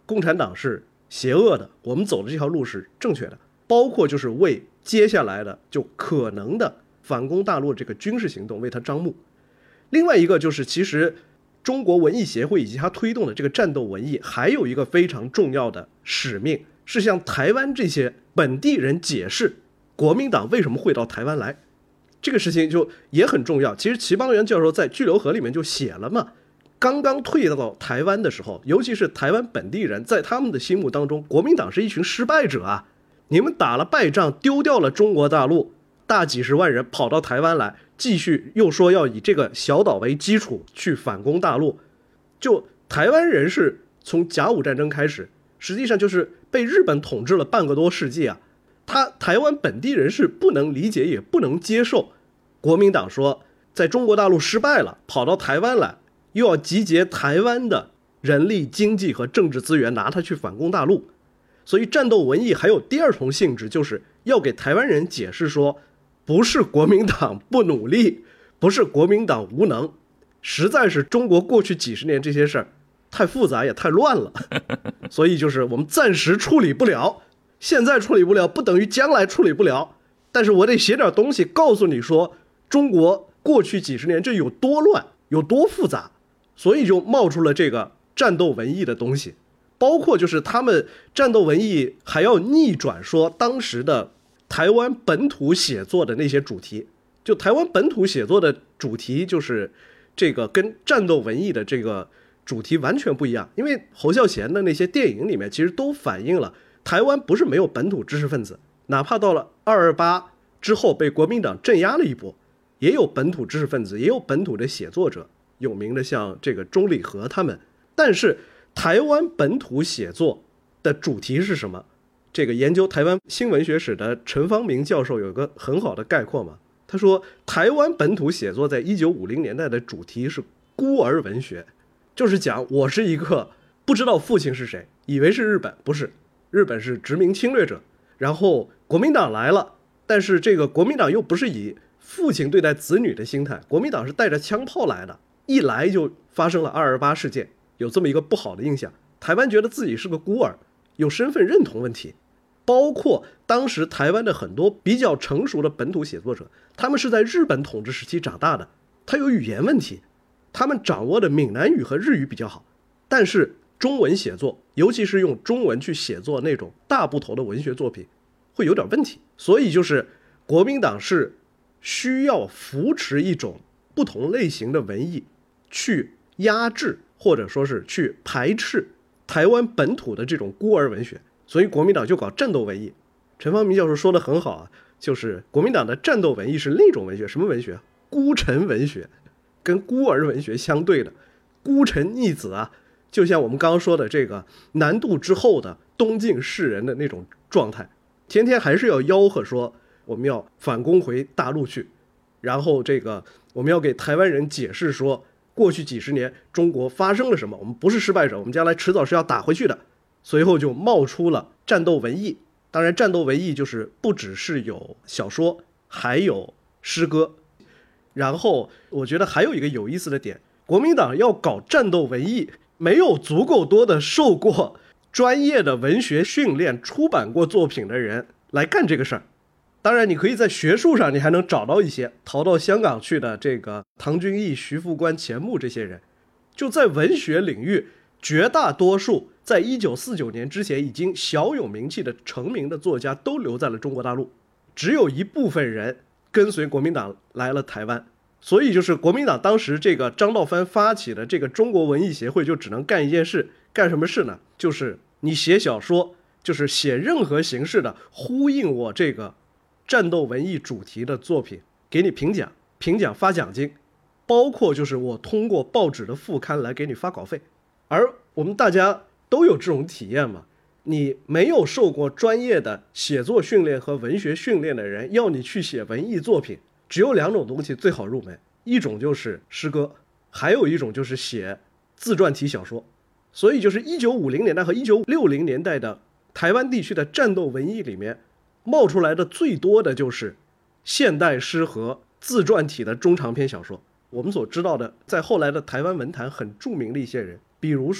共产党是邪恶的，我们走的这条路是正确的，包括就是为接下来的就可能的反攻大陆这个军事行动为它张目。另外一个就是其实中国文艺协会以及它推动的这个战斗文艺还有一个非常重要的使命，是向台湾这些本地人解释国民党为什么会到台湾来，这个事情就也很重要。其实齐邦媛教授在《巨流河》里面就写了嘛，刚刚退到台湾的时候，尤其是台湾本地人，在他们的心目当中，国民党是一群失败者啊！你们打了败仗，丢掉了中国大陆，大几十万人跑到台湾来，继续又说要以这个小岛为基础去反攻大陆。就台湾人是从甲午战争开始，实际上就是被日本统治了半个多世纪啊。台湾本地人是不能理解也不能接受国民党说在中国大陆失败了，跑到台湾来，又要集结台湾的人力、经济和政治资源，拿它去反攻大陆。所以战斗文艺还有第二重性质，就是要给台湾人解释说，不是国民党不努力，不是国民党无能，实在是中国过去几十年这些事儿太复杂也太乱了，所以就是我们暂时处理不了，现在处理不了不等于将来处理不了，但是我得写点东西告诉你说中国过去几十年这有多乱有多复杂，所以就冒出了这个战斗文艺的东西。包括就是他们战斗文艺还要逆转说当时的台湾本土写作的那些主题，就台湾本土写作的主题就是这个跟战斗文艺的这个主题完全不一样。因为侯孝贤的那些电影里面其实都反映了台湾不是没有本土知识分子，哪怕到了228之后被国民党镇压了一波，也有本土知识分子，也有本土的写作者，有名的像这个钟理和他们。但是台湾本土写作的主题是什么？这个研究台湾新文学史的陈方明教授有个很好的概括嘛。他说，台湾本土写作在1950年代的主题是孤儿文学，就是讲我是一个不知道父亲是谁，以为是日本，不是，日本是殖民侵略者，然后国民党来了，但是这个国民党又不是以父亲对待子女的心态，国民党是带着枪炮来的，一来就发生了228事件，有这么一个不好的印象，台湾觉得自己是个孤儿，有身份认同问题。包括当时台湾的很多比较成熟的本土写作者，他们是在日本统治时期长大的，他有语言问题，他们掌握的闽南语和日语比较好，但是中文写作，尤其是用中文去写作那种大部头的文学作品，会有点问题。所以就是国民党是需要扶持一种不同类型的文艺，去压制或者说是去排斥台湾本土的这种孤儿文学，所以国民党就搞战斗文艺。陈方明教授说的很好啊，就是国民党的战斗文艺是另一种文学，什么文学？孤臣文学，跟孤儿文学相对的孤臣逆子啊，就像我们刚刚说的这个南渡之后的东晋士人的那种状态，天天还是要吆喝说我们要反攻回大陆去，然后这个我们要给台湾人解释说过去几十年中国发生了什么，我们不是失败者，我们将来迟早是要打回去的。随后就冒出了战斗文艺，当然战斗文艺就是不只是有小说，还有诗歌。然后我觉得还有一个有意思的点，国民党要搞战斗文艺，没有足够多的受过专业的文学训练、出版过作品的人来干这个事儿。当然你可以在学术上你还能找到一些逃到香港去的这个唐君毅、徐复观、钱穆这些人，就在文学领域绝大多数在1949年之前已经小有名气的成名的作家都留在了中国大陆，只有一部分人跟随国民党来了台湾。所以就是国民党当时这个张道藩发起的这个中国文艺协会就只能干一件事，干什么事呢？就是你写小说，就是写任何形式的呼应我这个战斗文艺主题的作品，给你评奖，评奖发奖金，包括就是我通过报纸的副刊来给你发稿费。而我们大家都有这种体验嘛，你没有受过专业的写作训练和文学训练的人，要你去写文艺作品，只有两种东西最好入门，一种就是诗歌，还有一种就是写自传体小说。所以就是1950年代和1960年代的台湾地区的战斗文艺里面冒出来的最多的就是现代诗和自传体的中长篇小说。我们所知道的在后来的台湾文坛很著名的一些人，比如说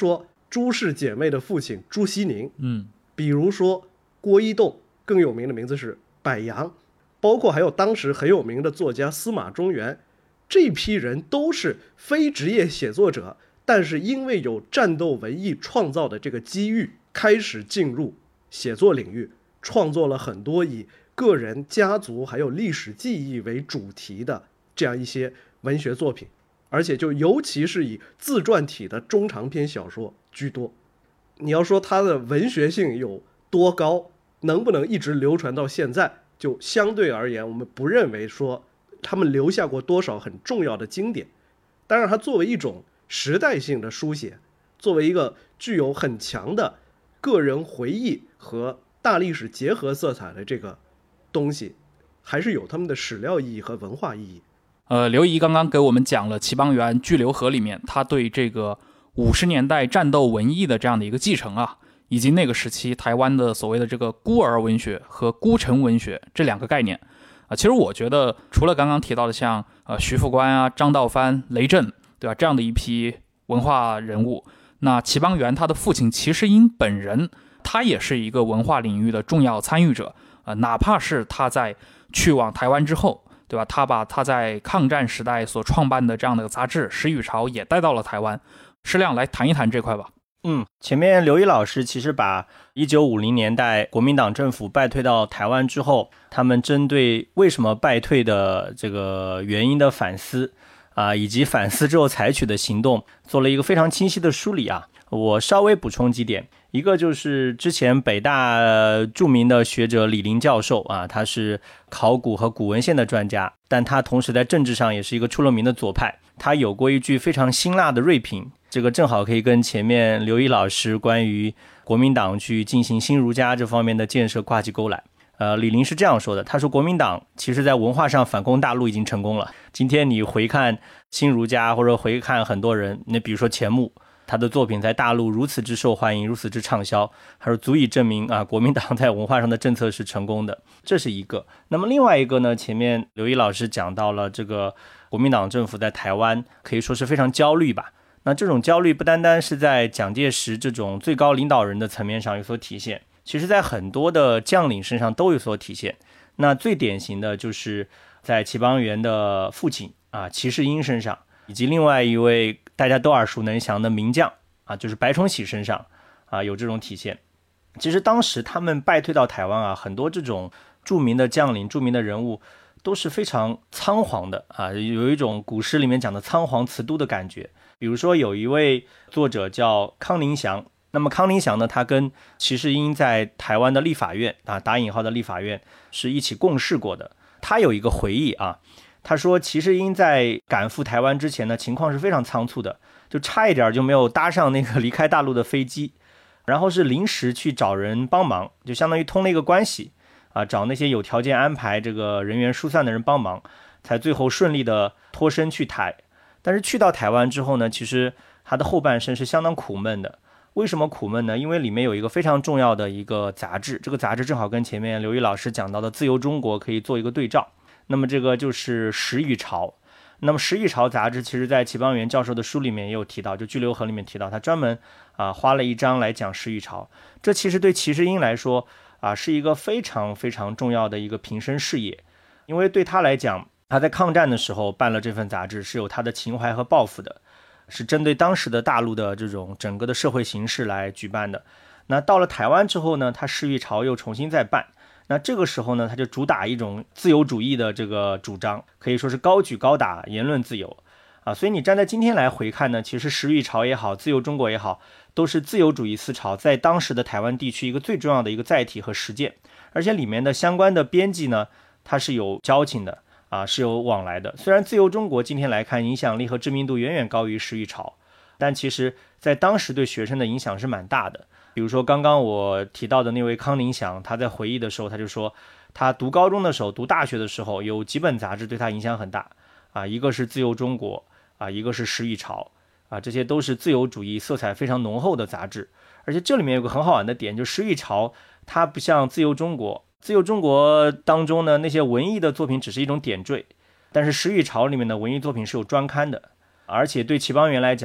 朱氏姐妹的父亲朱西宁，比如说郭一栋，更有名的名字是柏杨，包括还有当时很有名的作家司马中原，这批人都是非职业写作者，但是因为有战斗文艺创造的这个机遇，开始进入写作领域，创作了很多以个人、家族还有历史记忆为主题的这样一些文学作品，而且就尤其是以自传体的中长篇小说居多。你要说它的文学性有多高，能不能一直流传到现在，就相对而言我们不认为说他们留下过多少很重要的经典。当然它作为一种时代性的书写，作为一个具有很强的个人回忆和大历史结合色彩的这个东西，还是有他们的史料意义和文化意义。 刘怡刚刚给我们讲了齐邦媛《巨流河》里面他对这个50年代战斗文艺的这样的一个继承啊，以及那个时期台湾的所谓的这个孤儿文学和孤城文学这两个概念啊。其实我觉得除了刚刚提到的像徐复观啊、张道藩、雷震，对吧，这样的一批文化人物，那齐邦媛他的父亲齐世英本人，他也是一个文化领域的重要参与者哪怕是他在去往台湾之后，对吧？他把他在抗战时代所创办的这样的杂志《时雨潮》也带到了台湾。适亮来谈一谈这块吧。 前面刘怡老师其实把1950年代国民党政府败退到台湾之后，他们针对为什么败退的这个原因的反思以及反思之后采取的行动，做了一个非常清晰的梳理啊。我稍微补充几点，一个就是之前北大著名的学者李林教授他是考古和古文献的专家，但他同时在政治上也是一个出了名的左派。他有过一句非常辛辣的锐评，这个正好可以跟前面刘怡老师关于国民党去进行新儒家这方面的建设挂起钩来。李林是这样说的，他说国民党其实在文化上反攻大陆已经成功了。今天你回看新儒家或者回看很多人，那比如说钱穆，他的作品在大陆如此之受欢迎，如此之畅销，还是足以证明国民党在文化上的政策是成功的，这是一个。那么另外一个呢，前面刘怡老师讲到了这个国民党政府在台湾可以说是非常焦虑吧。那这种焦虑不单单是在蒋介石这种最高领导人的层面上有所体现，其实在很多的将领身上都有所体现。那最典型的就是在齐邦媛的父亲齐世英身上，以及另外一位大家都耳熟能详的名将就是白崇禧身上有这种体现。其实当时他们败退到台湾很多这种著名的将领、著名的人物都是非常仓皇的有一种古诗里面讲的仓皇辞都的感觉。比如说有一位作者叫康宁祥，那么康宁祥呢，他跟齐世英在台湾的立法院打引号的立法院是一起共事过的。他有一个回忆他说齐世英在赶赴台湾之前呢，情况是非常仓促的，就差一点就没有搭上那个离开大陆的飞机，然后是临时去找人帮忙，就相当于通了一个关系找那些有条件安排这个人员疏散的人帮忙，才最后顺利的脱身去台。但是去到台湾之后呢，其实他的后半生是相当苦闷的。为什么苦闷呢？因为里面有一个非常重要的一个杂志，这个杂志正好跟前面刘怡老师讲到的自由中国可以做一个对照。那么这个就是《时雨潮》。那么《时雨潮》杂志其实在齐邦媛教授的书里面也有提到，就《巨流河》里面提到，他专门花了一章来讲《时雨潮》。这其实对齐世英来说是一个非常非常重要的一个平生事业，因为对他来讲，他在抗战的时候办了这份杂志是有他的情怀和抱负的，是针对当时的大陆的这种整个的社会形势来举办的。那到了台湾之后呢，他《时雨潮》又重新再办。那这个时候呢，他就主打一种自由主义的这个主张，可以说是高举高打言论自由所以你站在今天来回看呢，其实《时雨潮》也好，自由中国也好，都是自由主义思潮在当时的台湾地区一个最重要的一个载体和实践。而且里面的相关的编辑呢，它是有交情的是有往来的。虽然自由中国今天来看影响力和知名度远远高于《时雨潮》，但其实在当时对学生的影响是蛮大的。比如说刚刚我提到的那位康宁祥，他在回忆的时候他就说，他读高中的时候、读大学的时候，有几本杂志对他影响很大一个是自由中国一个是《时雨潮》这些都是自由主义色彩非常浓厚的杂志。而且这里面有个很好玩的点，就《时雨潮》它不像自由中国，自由中国当中呢，那些文艺的作品只是一种点缀，但是《时雨潮》里面的文艺作品是有专刊的。而且对齐邦媛来讲，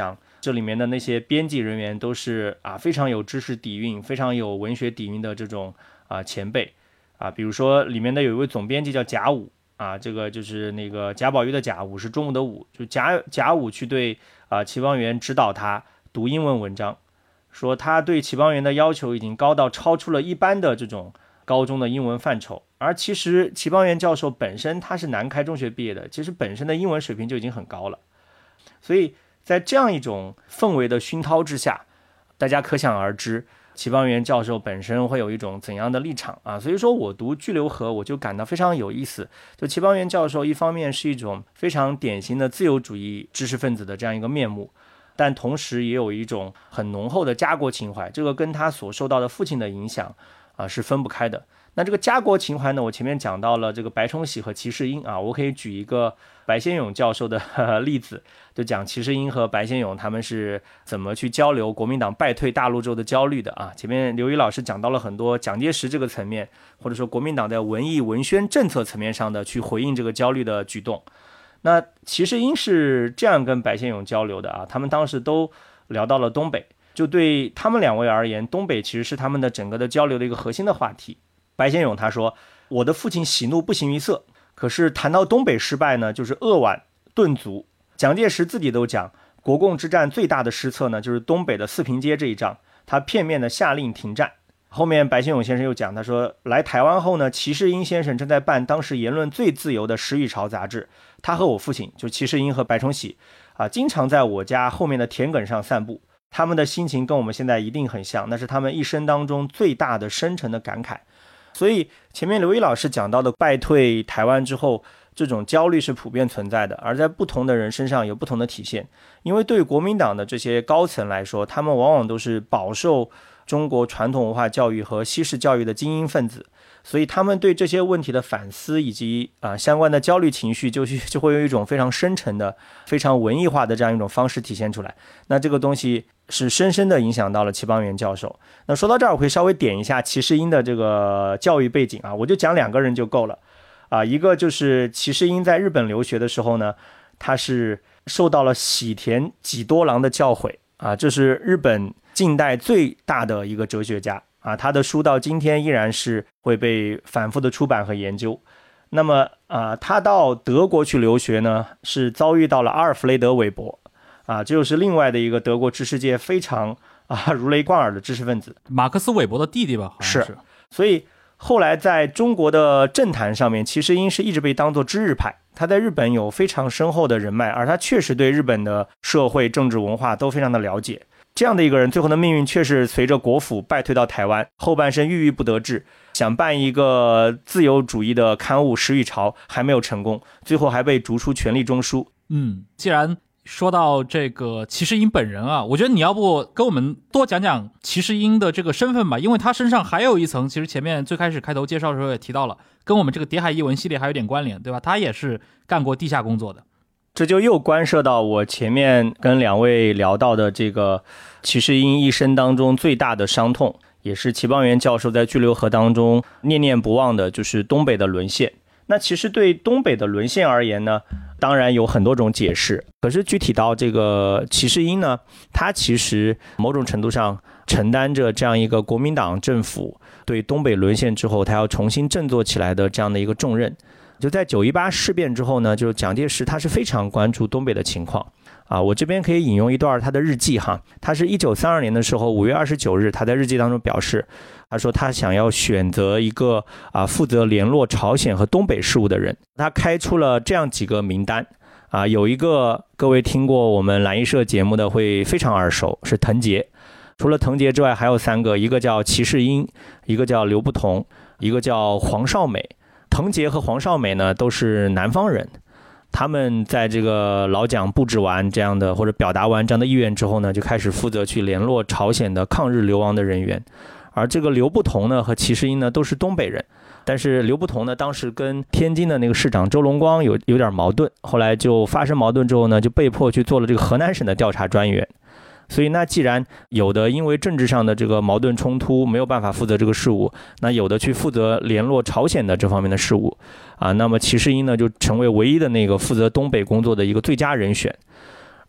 这里面的那些编辑人员都是非常有知识底蕴、非常有文学底蕴的这种前辈比如说里面的有一位总编辑叫贾武这个就是那个贾宝玉的贾，武是中午的武，就贾武去对齐邦媛指导他读英文文章，说他对齐邦媛的要求已经高到超出了一般的这种高中的英文范畴，而其实齐邦媛教授本身他是南开中学毕业的，其实本身的英文水平就已经很高了，所以在这样一种氛围的熏陶之下，大家可想而知齐邦媛教授本身会有一种怎样的立场所以说我读巨流河我就感到非常有意思，就齐邦媛教授一方面是一种非常典型的自由主义知识分子的这样一个面目，但同时也有一种很浓厚的家国情怀，这个跟他所受到的父亲的影响是分不开的。那这个家国情怀呢，我前面讲到了这个白崇禧和齐世英我可以举一个白先勇教授的例子，就讲齐世英和白先勇他们是怎么去交流国民党败退大陆之后的焦虑的前面刘瑜老师讲到了很多蒋介石这个层面，或者说国民党在文艺文宣政策层面上的去回应这个焦虑的举动。那齐世英是这样跟白先勇交流的他们当时都聊到了东北，就对他们两位而言，东北其实是他们的整个的交流的一个核心的话题。白先勇他说，我的父亲喜怒不形于色，可是谈到东北失败呢，就是扼腕顿足。蒋介石自己都讲，国共之战最大的失策呢，就是东北的四平街这一仗，他片面的下令停战。后面白先勇先生又讲，他说来台湾后呢，齐世英先生正在办当时言论最自由的《时雨潮》杂志，他和我父亲就齐世英和白崇禧经常在我家后面的田埂上散步，他们的心情跟我们现在一定很像，那是他们一生当中最大的深沉的感慨。所以前面刘毅老师讲到的败退台湾之后，这种焦虑是普遍存在的，而在不同的人身上有不同的体现。因为对于国民党的这些高层来说，他们往往都是饱受中国传统文化教育和西式教育的精英分子，所以他们对这些问题的反思以及相关的焦虑情绪就会有一种非常深沉的、非常文艺化的这样一种方式体现出来。那这个东西是深深的影响到了齐邦媛教授。那说到这儿，我会稍微点一下齐世英的这个教育背景我就讲2个人就够了一个就是齐世英在日本留学的时候呢，他是受到了喜田几多郎的教诲这是日本近代最大的一个哲学家他的书到今天依然是会被反复的出版和研究。那么他到德国去留学呢，是遭遇到了阿尔弗雷德·韦伯这就是另外的一个德国知识界非常如雷贯耳的知识分子， 马克思韦伯的弟弟吧，好像是。 所以后来在中国的政坛上面，齐世英是一直被当作知日派，他在日本有非常深厚的人脉，而他确实对日本的社会政治文化都非常的了解。这样的一个人，最后的命运却是随着国府败退到台湾，后半生郁郁不得志，想办一个自由主义的刊物《时雨潮》还没有成功，最后还被逐出权力中枢。 既然说到这个齐世英本人我觉得你要不跟我们多讲讲齐世英的这个身份吧，因为他身上还有一层，其实前面最开始开头介绍的时候也提到了，跟我们这个谍海译文系列还有点关联，对吧？他也是干过地下工作的。 这就又关涉到我前面跟2位聊到的这个齐世英一生当中最大的伤痛，也是齐邦媛教授在巨流河当中念念不忘的，就是东北的沦陷。那其实对东北的沦陷而言呢，当然有很多种解释，可是具体到这个齐世英呢，他其实某种程度上承担着这样一个国民党政府对东北沦陷之后他要重新振作起来的这样的一个重任。就在918事变之后呢，就是蒋介石他是非常关注东北的情况我这边可以引用一段他的日记他是1932年的时候5月29日，他在日记当中表示，他说他想要选择一个负责联络朝鲜和东北事务的人，他开出了这样几个名单有一个各位听过我们蓝衣社节目的会非常耳熟，是滕杰。除了滕杰之外还有3个，一个叫齐世英，一个叫刘不同，一个叫黄绍美。滕杰和黄绍美呢都是南方人，他们在这个老蒋布置完这样的或者表达完这样的意愿之后呢，就开始负责去联络朝鲜的抗日流亡的人员。而这个刘不同呢和齐世英呢都是东北人，但是刘不同呢当时跟天津的那个市长周龙光有点矛盾，后来就发生矛盾之后呢，就被迫去做了这个河南省的调查专员。所以那既然有的因为政治上的这个矛盾冲突没有办法负责这个事务，那有的去负责联络朝鲜的这方面的事务那么齐世英呢就成为唯一的那个负责东北工作的一个最佳人选。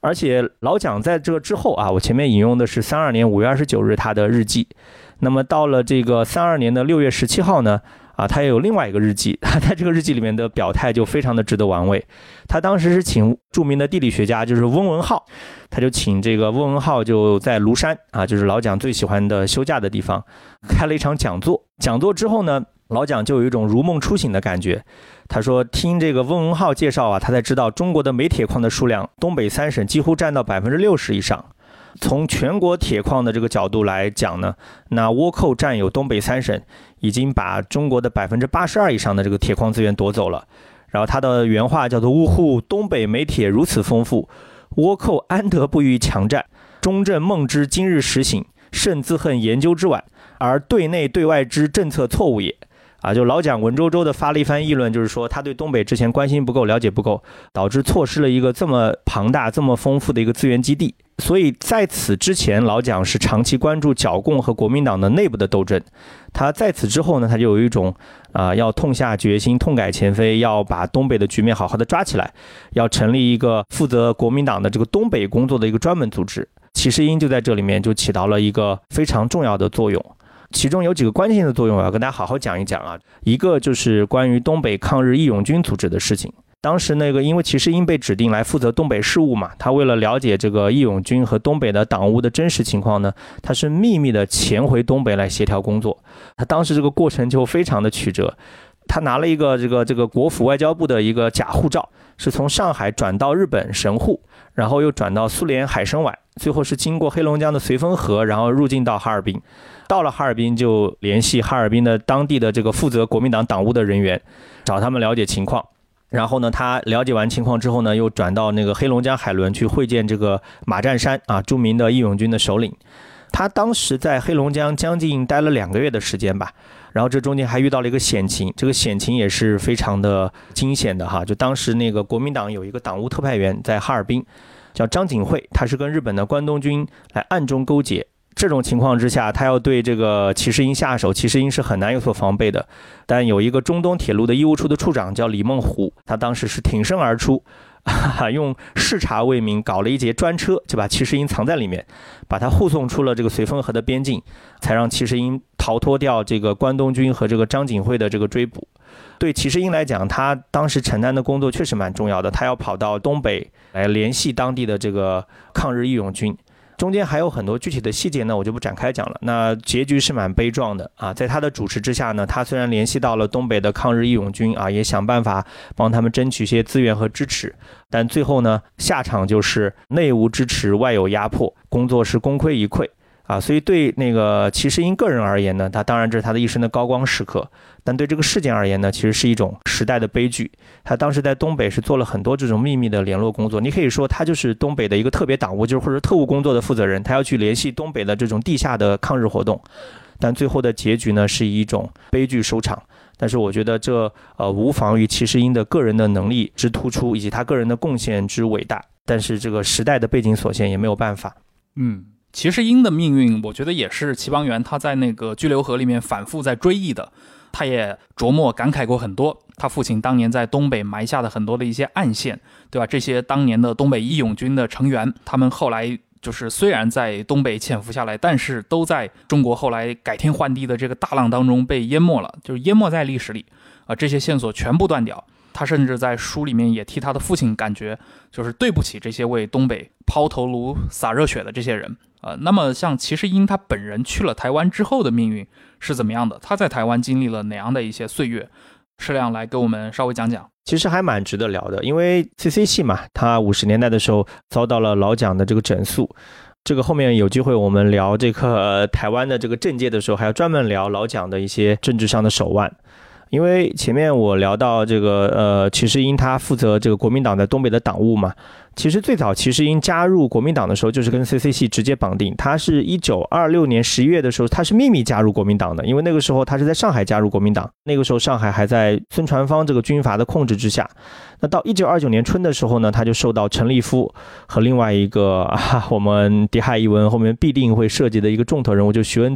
而且老蒋在这个之后啊，我前面引用的是32年5月29日他的日记，那么到了这个32年的6月17号呢，他也有另外一个日记，他在这个日记里面的表态就非常的值得玩味。他当时是请著名的地理学家，就是翁文浩，他就请这个翁文浩就在庐山啊，就是老蒋最喜欢的休假的地方，开了一场讲座。讲座之后呢，老蒋就有一种如梦初醒的感觉。他说听这个翁文浩介绍啊，他才知道中国的煤铁矿的数量，东北3省几乎占到60%以上。从全国铁矿的这个角度来讲呢，那倭寇占有东北3省，已经把中国的82%以上的这个铁矿资源夺走了。然后他的原话叫做：呜呼，东北煤铁如此丰富，倭寇安得不予强占？中正梦之今日实醒，甚自恨研究之晚，而对内对外之政策错误也。就老蒋文绉绉的发了一番议论，就是说他对东北之前关心不够，了解不够，导致错失了一个这么庞大这么丰富的一个资源基地。所以在此之前，老蒋是长期关注剿共和国民党的内部的斗争。他在此之后呢，他就有一种要痛下决心，痛改前非，要把东北的局面好好的抓起来，要成立一个负责国民党的这个东北工作的一个专门组织。齐世英就在这里面就起到了一个非常重要的作用。其中有几个关键性的作用，我要跟大家好好讲一讲啊。一个就是关于东北抗日义勇军组织的事情。当时因为齐世英被指定来负责东北事务嘛，他为了了解这个义勇军和东北的党务的真实情况呢，他是秘密的潜回东北来协调工作。他当时这个过程就非常的曲折。他拿了一个这个国府外交部的一个假护照，是从上海转到日本神户，然后又转到苏联海参崴，最后是经过黑龙江的绥芬河，然后入境到哈尔滨。到了哈尔滨就联系哈尔滨的当地的这个负责国民党党务的人员，找他们了解情况。然后呢，他了解完情况之后呢，又转到那个黑龙江海伦去会见这个马占山著名的义勇军的首领。他当时在黑龙江将近待了2个月的时间吧，然后这中间还遇到了一个险情，这个险情也是非常的惊险的哈。就当时那个国民党有一个党务特派员在哈尔滨，叫张景惠，他是跟日本的关东军来暗中勾结。这种情况之下，他要对这个齐世英下手，齐世英是很难有所防备的。但有一个中东铁路的医务处的处长叫李梦湖，他当时是挺身而出，用视察为名搞了一节专车，就把齐世英藏在里面，把他护送出了这个绥芬河的边境，才让齐世英逃脱掉这个关东军和这个张景惠的这个追捕。对齐世英来讲，他当时承担的工作确实蛮重要的，他要跑到东北来联系当地的这个抗日义勇军。中间还有很多具体的细节呢，我就不展开讲了。那结局是蛮悲壮的在他的主持之下呢，他虽然联系到了东北的抗日义勇军也想办法帮他们争取一些资源和支持，但最后呢，下场就是内无支持，外有压迫，工作是功亏一篑所以对那个齐世英个人而言呢，他当然这是他的一生的高光时刻，但对这个事件而言呢，其实是一种时代的悲剧。他当时在东北是做了很多这种秘密的联络工作，你可以说他就是东北的一个特别党务，就是或者特务工作的负责人，他要去联系东北的这种地下的抗日活动，但最后的结局呢是以一种悲剧收场。但是我觉得这无妨于齐世英的个人的能力之突出，以及他个人的贡献之伟大，但是这个时代的背景所限也没有办法。 齐世英的命运我觉得也是齐邦媛他在那个居留河里面反复在追忆的，他也琢磨感慨过很多他父亲当年在东北埋下的很多的一些暗线，对吧？这些当年的东北义勇军的成员，他们后来就是虽然在东北潜伏下来，但是都在中国后来改天换地的这个大浪当中被淹没了，就是淹没在历史里这些线索全部断掉。他甚至在书里面也替他的父亲感觉就是对不起这些为东北抛头颅洒热血的这些人那么像齐世英他本人去了台湾之后的命运是怎么样的？他在台湾经历了哪样的一些岁月？适量来给我们稍微讲讲。 其实还蛮值得聊的，因为 CC 系嘛，他50年代的时候遭到了老蒋的这个整肃，这个后面有机会我们聊这个台湾的这个政界的时候，还要专门聊老蒋的一些政治上的手腕。因为前面我聊到这个齐世英他负责这个国民党在东北的党务嘛，其实最早齐世英加入国民党的时候就是跟 CC 系直接绑定，他是1926年11月的时候他是秘密加入国民党的，因为那个时候他是在上海加入国民党，那个时候上海还在孙传芳这个军阀的控制之下。那到1929年春的时候呢，他就受到陈立夫和另外一个我们谍海译文后面必定会涉及的一个重头人物，就是徐恩曾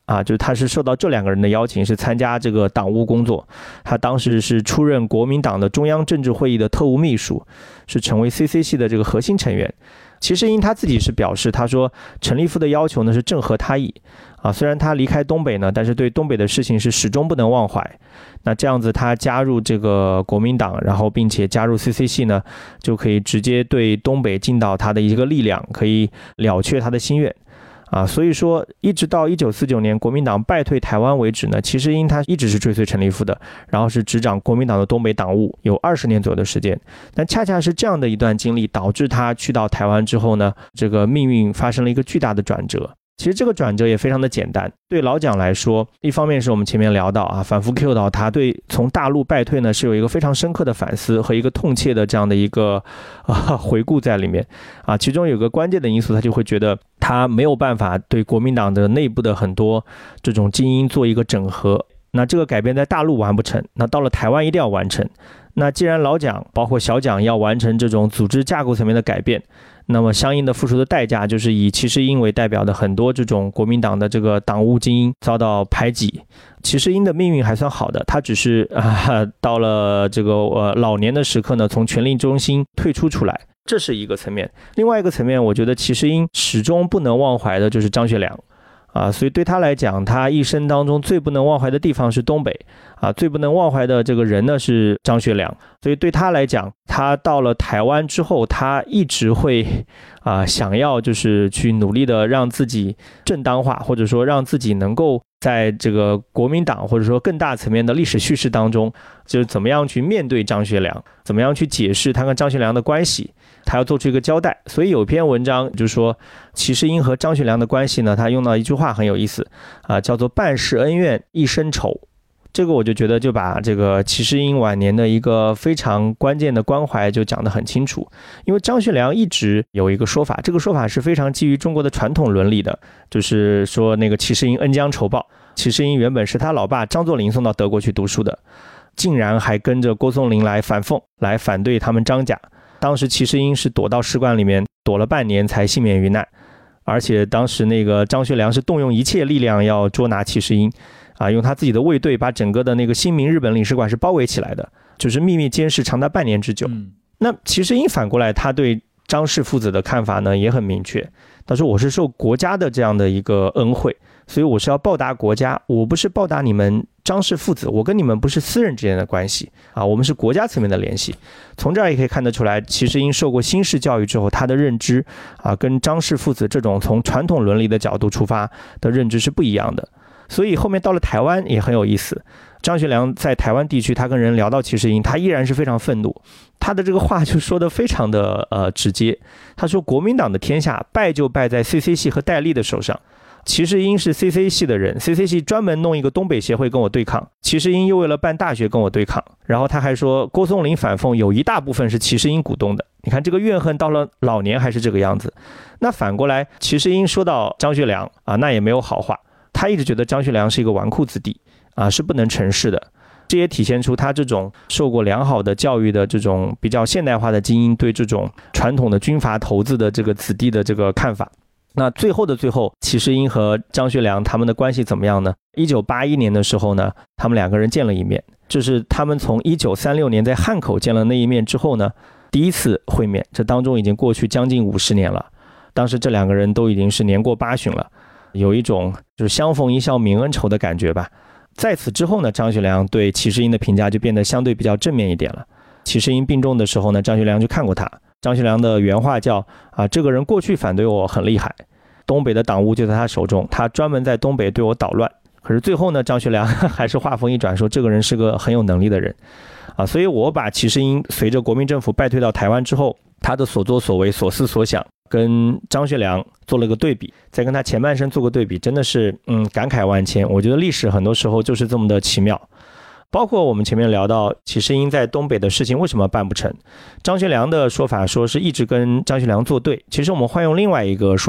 就是他是受到这2个人的邀请，是参加这个党务工作。他当时是出任国民党的中央政治会议的特务秘书，是成为 CC 系的这个核心成员。齐世英他自己是表示，他说陈立夫的要求呢是正合他意虽然他离开东北呢，但是对东北的事情是始终不能忘怀。那这样子他加入这个国民党，然后并且加入 CC 系呢，就可以直接对东北尽到他的一个力量，可以了却他的心愿。所以说一直到1949年国民党败退台湾为止呢，齐世英他一直是追随陈立夫的，然后是执掌国民党的东北党务，有20年左右的时间。但恰恰是这样的一段经历，导致他去到台湾之后呢，这个命运发生了一个巨大的转折。其实这个转折也非常的简单，对老蒋来说，一方面是我们前面聊到反复 Q 到他对从大陆败退呢是有一个非常深刻的反思和一个痛切的这样的一个回顾在里面其中有个关键的因素，他就会觉得他没有办法对国民党的内部的很多这种精英做一个整合，那这个改变在大陆完不成，那到了台湾一定要完成。那既然老蒋包括小蒋要完成这种组织架构层面的改变，那么相应的付出的代价就是以齐世英为代表的很多这种国民党的这个党务精英遭到排挤。齐世英的命运还算好的，他只是到了这个老年的时刻呢，从权力中心退出来，这是一个层面。另外一个层面，我觉得齐世英始终不能忘怀的就是张学良所以对他来讲，他一生当中最不能忘怀的地方是东北最不能忘怀的这个人呢是张学良。所以对他来讲，他到了台湾之后，他一直会想要就是去努力的让自己正当化，或者说让自己能够在这个国民党或者说更大层面的历史叙事当中，就是怎么样去面对张学良，怎么样去解释他跟张学良的关系，他要做出一个交代。所以有篇文章就是说齐世英和张学良的关系呢，他用到一句话很有意思叫做半世恩怨一生仇。这个我就觉得就把这个齐世英晚年的一个非常关键的关怀就讲得很清楚。因为张学良一直有一个说法，这个说法是非常基于中国的传统伦理的，就是说那个齐世英恩将仇报。齐世英原本是他老爸张作霖送到德国去读书的，竟然还跟着郭松龄来反奉，来反对他们张家。当时齐世英是躲到使馆里面躲了半年才幸免于难，而且当时那个张学良是动用一切力量要捉拿齐世英用他自己的卫队把整个的那个新民日本领事馆是包围起来的，就是秘密监视长达半年之久。那齐世英反过来他对张氏父子的看法呢也很明确，他说我是受国家的这样的一个恩惠，所以我是要报答国家，我不是报答你们张氏父子，我跟你们不是私人之间的关系我们是国家层面的联系。从这儿也可以看得出来，齐世英受过新式教育之后，他的认知跟张氏父子这种从传统伦理的角度出发的认知是不一样的。所以后面到了台湾也很有意思，张学良在台湾地区他跟人聊到齐世英，他依然是非常愤怒，他的这个话就说得非常的直接。他说国民党的天下败就败在 CC 系和戴笠的手上，齐世英是 CC 系的人， CC 系专门弄一个东北协会跟我对抗，齐世英又为了办大学跟我对抗，然后他还说郭松龄反奉有一大部分是齐世英鼓动的。你看这个怨恨到了老年还是这个样子。那反过来齐世英说到张学良那也没有好话，他一直觉得张学良是一个纨绔子弟是不能成事的。这也体现出他这种受过良好的教育的这种比较现代化的精英对这种传统的军阀头子的这个子弟的这个看法。那最后的最后，齐世英和张学良他们的关系怎么样呢？1981年的时候呢，他们两个人见了一面，这是他们从1936年在汉口见了那一面之后呢第一次会面，这当中已经过去将近50年了。当时这两个人都已经是年过80了，有一种就是相逢一笑泯恩仇的感觉吧。在此之后呢，张学良对齐世英的评价就变得相对比较正面一点了。齐世英病重的时候呢，张学良就看过他，张学良的原话叫这个人过去反对我很厉害，东北的党务就在他手中，他专门在东北对我捣乱。可是最后呢，张学良还是话锋一转，说这个人是个很有能力的人所以我把齐世英随着国民政府败退到台湾之后，他的所作所为所思所想跟张学良做了个对比，再跟他前半生做个对比，真的是感慨万千。我觉得历史很多时候就是这么的奇妙。包括我们前面聊到齐世英在东北的事情为什么办不成，张学良的说法说是一直跟张学良作对，其实我们换用另外一个说法，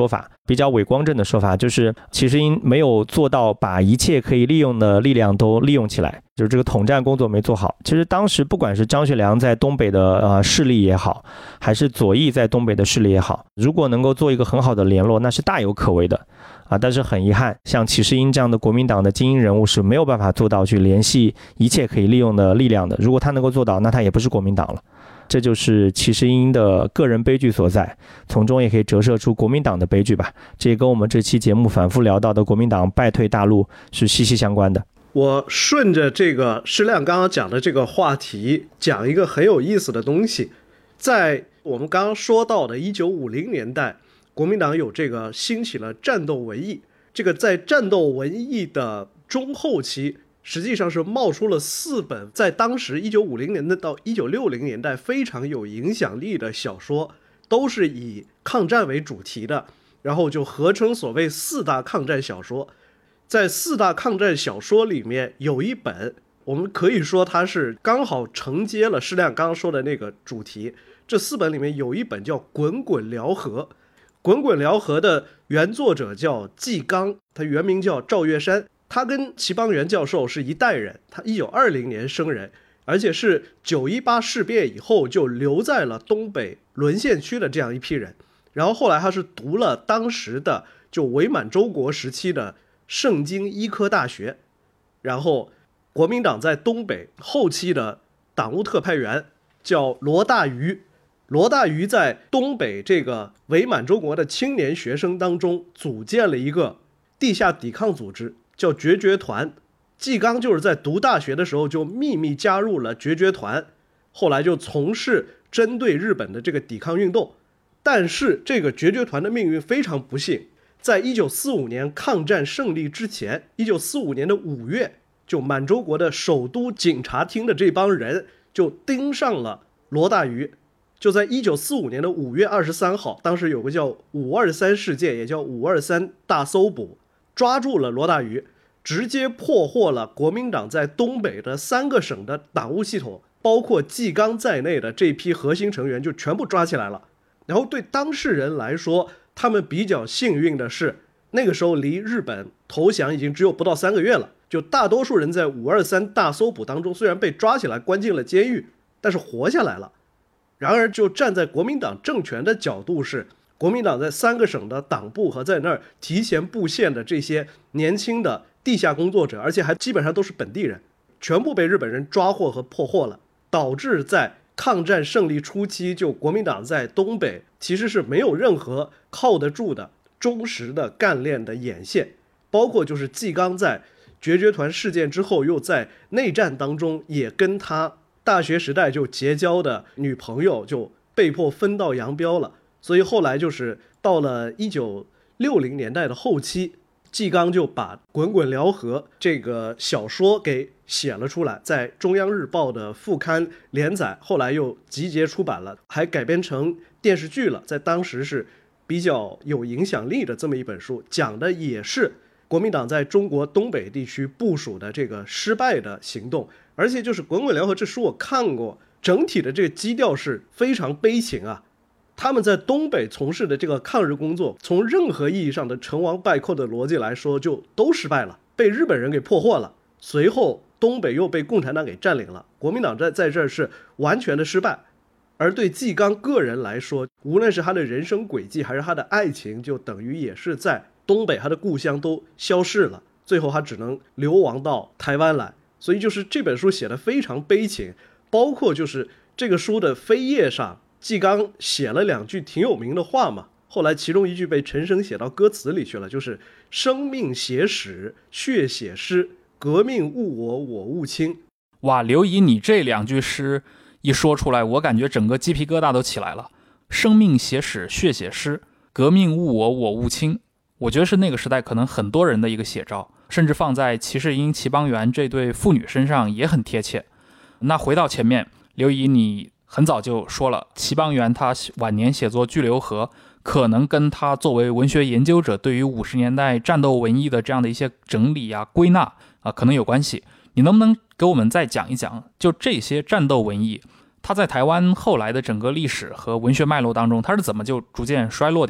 比较伪光正的说法，就是齐世英没有做到把一切可以利用的力量都利用起来，就是这个统战工作没做好。其实当时不管是张学良在东北的势力也好，还是左翼在东北的势力也好，如果能够做一个很好的联络，那是大有可为的但是很遗憾，像齐世英这样的国民党的精英人物是没有办法做到去联系一切可以利用的力量的。如果他能够做到，那他也不是国民党了。这就是齐世英的个人悲剧所在，从中也可以折射出国民党的悲剧吧。这也跟我们这期节目反复聊到的国民党败退大陆是息息相关的。 我顺着这个施亮刚刚讲的这个话题，讲一个很有意思的东西。在我们刚刚说到的1950年代，国民党有这个兴起了战斗文艺，这个在战斗文艺的中后期，实际上是冒出了4本在当时1950年代到1960年代非常有影响力的小说，都是以抗战为主题的，然后就合称所谓4大抗战小说。在4大抗战小说里面，有一本我们可以说它是刚好承接了施亮刚刚说的那个主题。这4本里面有一本叫《滚滚辽河》，《滚滚辽河》的原作者叫纪纲，他原名叫赵月山，他跟齐邦媛教授是一代人，他1920年生人，而且是918事变以后就留在了东北沦陷区的这样一批人。然后后来他是读了当时的就伪满洲国时期的圣经医科大学，然后国民党在东北后期的党务特派员叫罗大愚，罗大愚在东北这个伪满洲国的青年学生当中组建了一个地下抵抗组织，叫决绝团。纪纲就是在读大学的时候就秘密加入了决绝团，后来就从事针对日本的这个抵抗运动。但是这个决绝团的命运非常不幸，在1945年抗战胜利之前，1945年的5月，就满洲国的首都警察厅的这帮人就盯上了罗大愚。就在1945年的5月23号，当时有个叫523事件，也叫523大搜捕，抓住了罗大愚，直接破获了国民党在东北的3个省的党务系统，包括纪纲在内的这批核心成员就全部抓起来了。然后对当事人来说，他们比较幸运的是，那个时候离日本投降已经只有不到3个月了，就大多数人在523大搜捕当中虽然被抓起来关进了监狱，但是活下来了。然而就站在国民党政权的角度是，国民党在3个省的党部和在那儿提前布线的这些年轻的地下工作者，而且还基本上都是本地人，全部被日本人抓获和破获了，导致在抗战胜利初期，就国民党在东北其实是没有任何靠得住的忠实的干练的眼线，包括就是纪纲在决绝团事件之后，又在内战当中也跟他大学时代就结交的女朋友就被迫分道扬镳了。所以后来就是到了1960年代的后期，纪纲就把《滚滚辽河》这个小说给写了出来，在中央日报的副刊连载，后来又集结出版了，还改编成电视剧了，在当时是比较有影响力的这么一本书，讲的也是国民党在中国东北地区部署的这个失败的行动。而且就是《滚滚辽河》这书我看过，整体的这个基调是非常悲情啊。他们在东北从事的这个抗日工作，从任何意义上的成王败寇的逻辑来说，就都失败了，被日本人给破获了。随后东北又被共产党给占领了，国民党在这儿是完全的失败。而对纪纲个人来说，无论是他的人生轨迹还是他的爱情，就等于也是在东北他的故乡都消逝了，最后他只能流亡到台湾来。所以就是这本书写的非常悲情，包括就是这个书的扉页上，纪纲写了2句挺有名的话嘛，后来其中一句被陈升写到歌词里去了，就是生命写史，血写诗，革命误我，我误卿。 哇，刘仪你这2句诗一说出来，我感觉整个鸡皮疙瘩都起来了。生命写史，血写诗，革命误我，我误卿。我觉得是那个时代可能很多人的一个写照，甚至放在齐世英、齐邦媛这对父女身上也很贴切。那回到前面，刘仪你很早就说了，齐邦媛他晚年写作《巨流河》，可能跟他作为文学研究者对于50年代战斗文艺的这样的一些整理啊、归纳啊，可能有关系。你能不能给我们再讲一讲，就这些战斗文艺，它在台湾后来的整个历史和文学脉络当中，它是怎么就逐渐衰落掉的？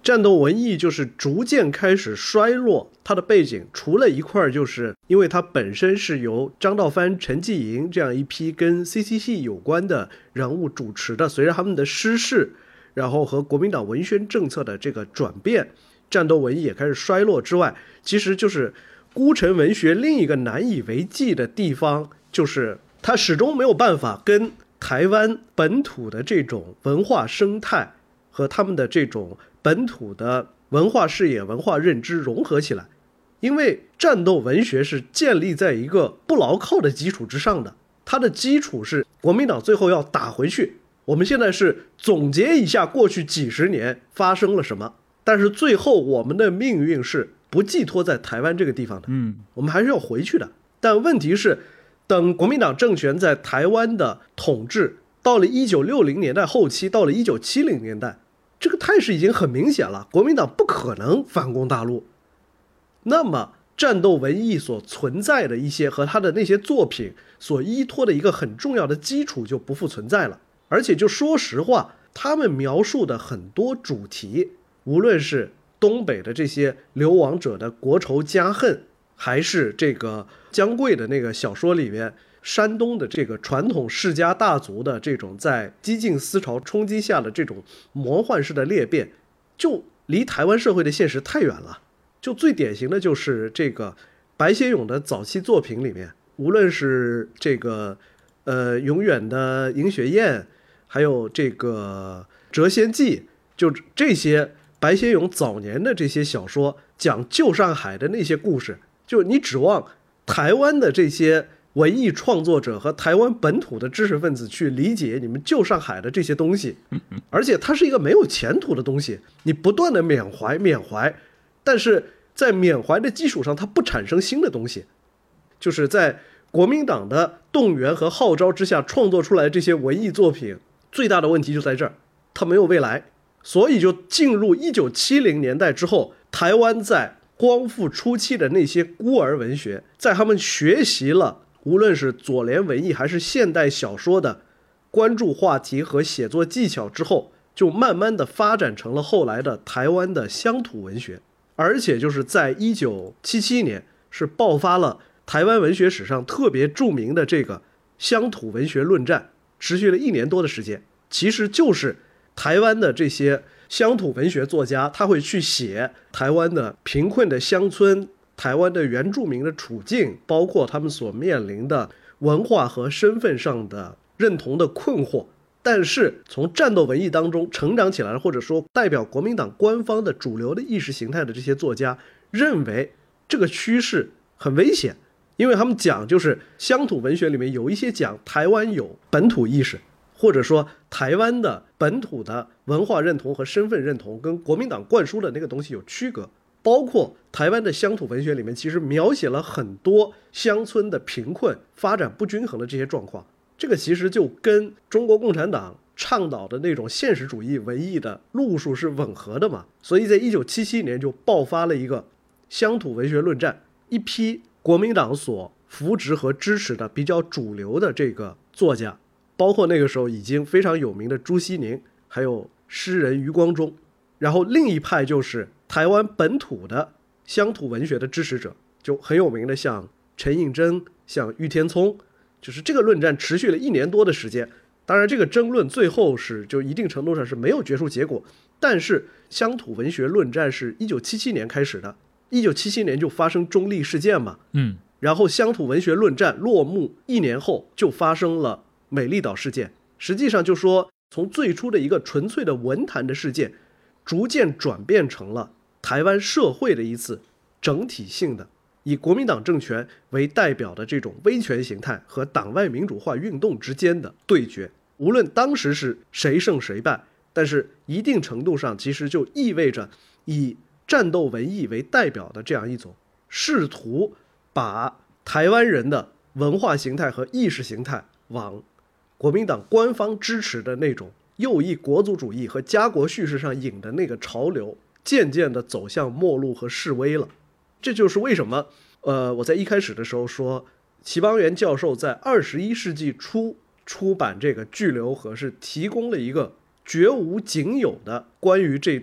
战斗文艺就是逐渐开始衰落，它的背景除了一块就是因为它本身是由张道藩、陈纪营这样一批跟 CCC 有关的人物主持的，随着他们的失势，然后和国民党文宣政策的这个转变，战斗文艺也开始衰落之外，其实就是孤城文学另一个难以为继的地方，就是它始终没有办法跟台湾本土的这种文化生态和他们的这种本土的文化视野、文化认知融合起来。因为战斗文学是建立在一个不牢靠的基础之上的，它的基础是国民党最后要打回去。我们现在是总结一下过去几十年发生了什么，但是最后我们的命运是不寄托在台湾这个地方的，我们还是要回去的。但问题是，等国民党政权在台湾的统治到了1960年代后期，到了1970年代，这个态势已经很明显了，国民党不可能反攻大陆。那么战斗文艺所存在的一些和他的那些作品所依托的一个很重要的基础就不复存在了。而且就说实话，他们描述的很多主题，无论是东北的这些流亡者的国仇家恨，还是这个姜桂的那个小说里面山东的这个传统世家大族的这种在激进思潮冲击下的这种魔幻式的裂变，就离台湾社会的现实太远了。就最典型的就是这个白先勇的早期作品里面，无论是这个永远的尹雪艳，还有这个谪仙记，就这些白先勇早年的这些小说讲旧上海的那些故事，就你指望台湾的这些文艺创作者和台湾本土的知识分子去理解你们旧上海的这些东西，而且它是一个没有前途的东西，你不断的缅怀，但是在缅怀的基础上它不产生新的东西，就是在国民党的动员和号召之下创作出来这些文艺作品，最大的问题就在这儿，它没有未来。所以就进入1970年代之后，台湾在光复初期的那些孤儿文学，在他们学习了无论是左联文艺还是现代小说的关注话题和写作技巧之后，就慢慢的发展成了后来的台湾的乡土文学。而且就是在1977年是爆发了台湾文学史上特别著名的这个乡土文学论战，持续了1年多的时间。其实就是台湾的这些乡土文学作家，他会去写台湾的贫困的乡村，台湾的原住民的处境，包括他们所面临的文化和身份上的认同的困惑。但是从战斗文艺当中成长起来了，或者说代表国民党官方的主流的意识形态的这些作家，认为这个趋势很危险，因为他们讲就是乡土文学里面有一些讲台湾有本土意识，或者说台湾的本土的文化认同和身份认同跟国民党灌输的那个东西有区隔，包括台湾的乡土文学里面其实描写了很多乡村的贫困、发展不均衡的这些状况。这个其实就跟中国共产党倡导的那种现实主义文艺的路数是吻合的嘛。所以在1977年就爆发了一个乡土文学论战，一批国民党所扶植和支持的比较主流的这个作家，包括那个时候已经非常有名的朱西甯，还有诗人余光中，然后另一派就是台湾本土的乡土文学的支持者，就很有名的像陈映真、像郁天聪。就是这个论战持续了1年多的时间，当然这个争论最后是就一定程度上是没有决出结果，但是乡土文学论战是1977年开始的，1977年就发生中坜事件嘛，然后乡土文学论战落幕1年后就发生了美丽岛事件。实际上就说从最初的一个纯粹的文坛的事件，逐渐转变成了台湾社会的一次整体性的以国民党政权为代表的这种威权形态和党外民主化运动之间的对决。无论当时是谁胜谁败，但是一定程度上其实就意味着以战斗文艺为代表的这样一种试图把台湾人的文化形态和意识形态往国民党官方支持的那种右翼国族主义和家国叙事上引的那个潮流，渐渐的走向末路和式微了。这就是为什么我在一开始的时候说齐邦媛教授在21世纪初出版这个巨流河是提供了一个绝无仅有的关于这段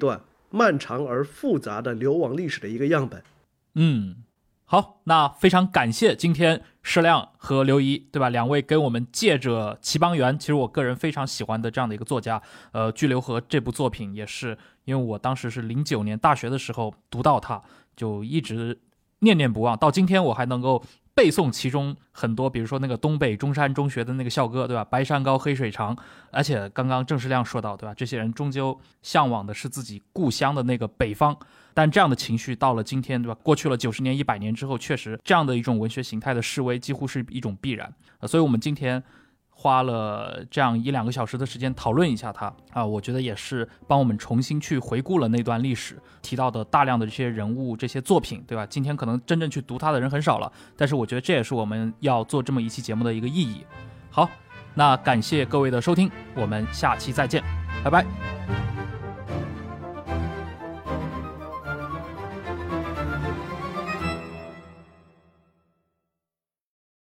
漫长而复杂的流亡历史的一个样本。 好，那非常感谢今天施亮和刘怡，对吧？两位给我们借着齐邦媛，其实我个人非常喜欢的这样的一个作家，巨流河这部作品也是，因为我当时是09年大学的时候读到它，就一直念念不忘，到今天我还能够背诵其中很多，比如说那个东北中山中学的那个校歌，对吧？白山高黑水长，而且刚刚郑世亮说到，对吧？这些人终究向往的是自己故乡的那个北方，但这样的情绪到了今天，对吧？过去了90年、100年之后，确实这样的一种文学形态的式微几乎是一种必然。所以我们今天花了这样1-2个小时的时间讨论一下它啊，我觉得也是帮我们重新去回顾了那段历史，提到的大量的这些人物、这些作品，对吧？今天可能真正去读它的人很少了，但是我觉得这也是我们要做这么一期节目的一个意义。好，那感谢各位的收听，我们下期再见，拜拜。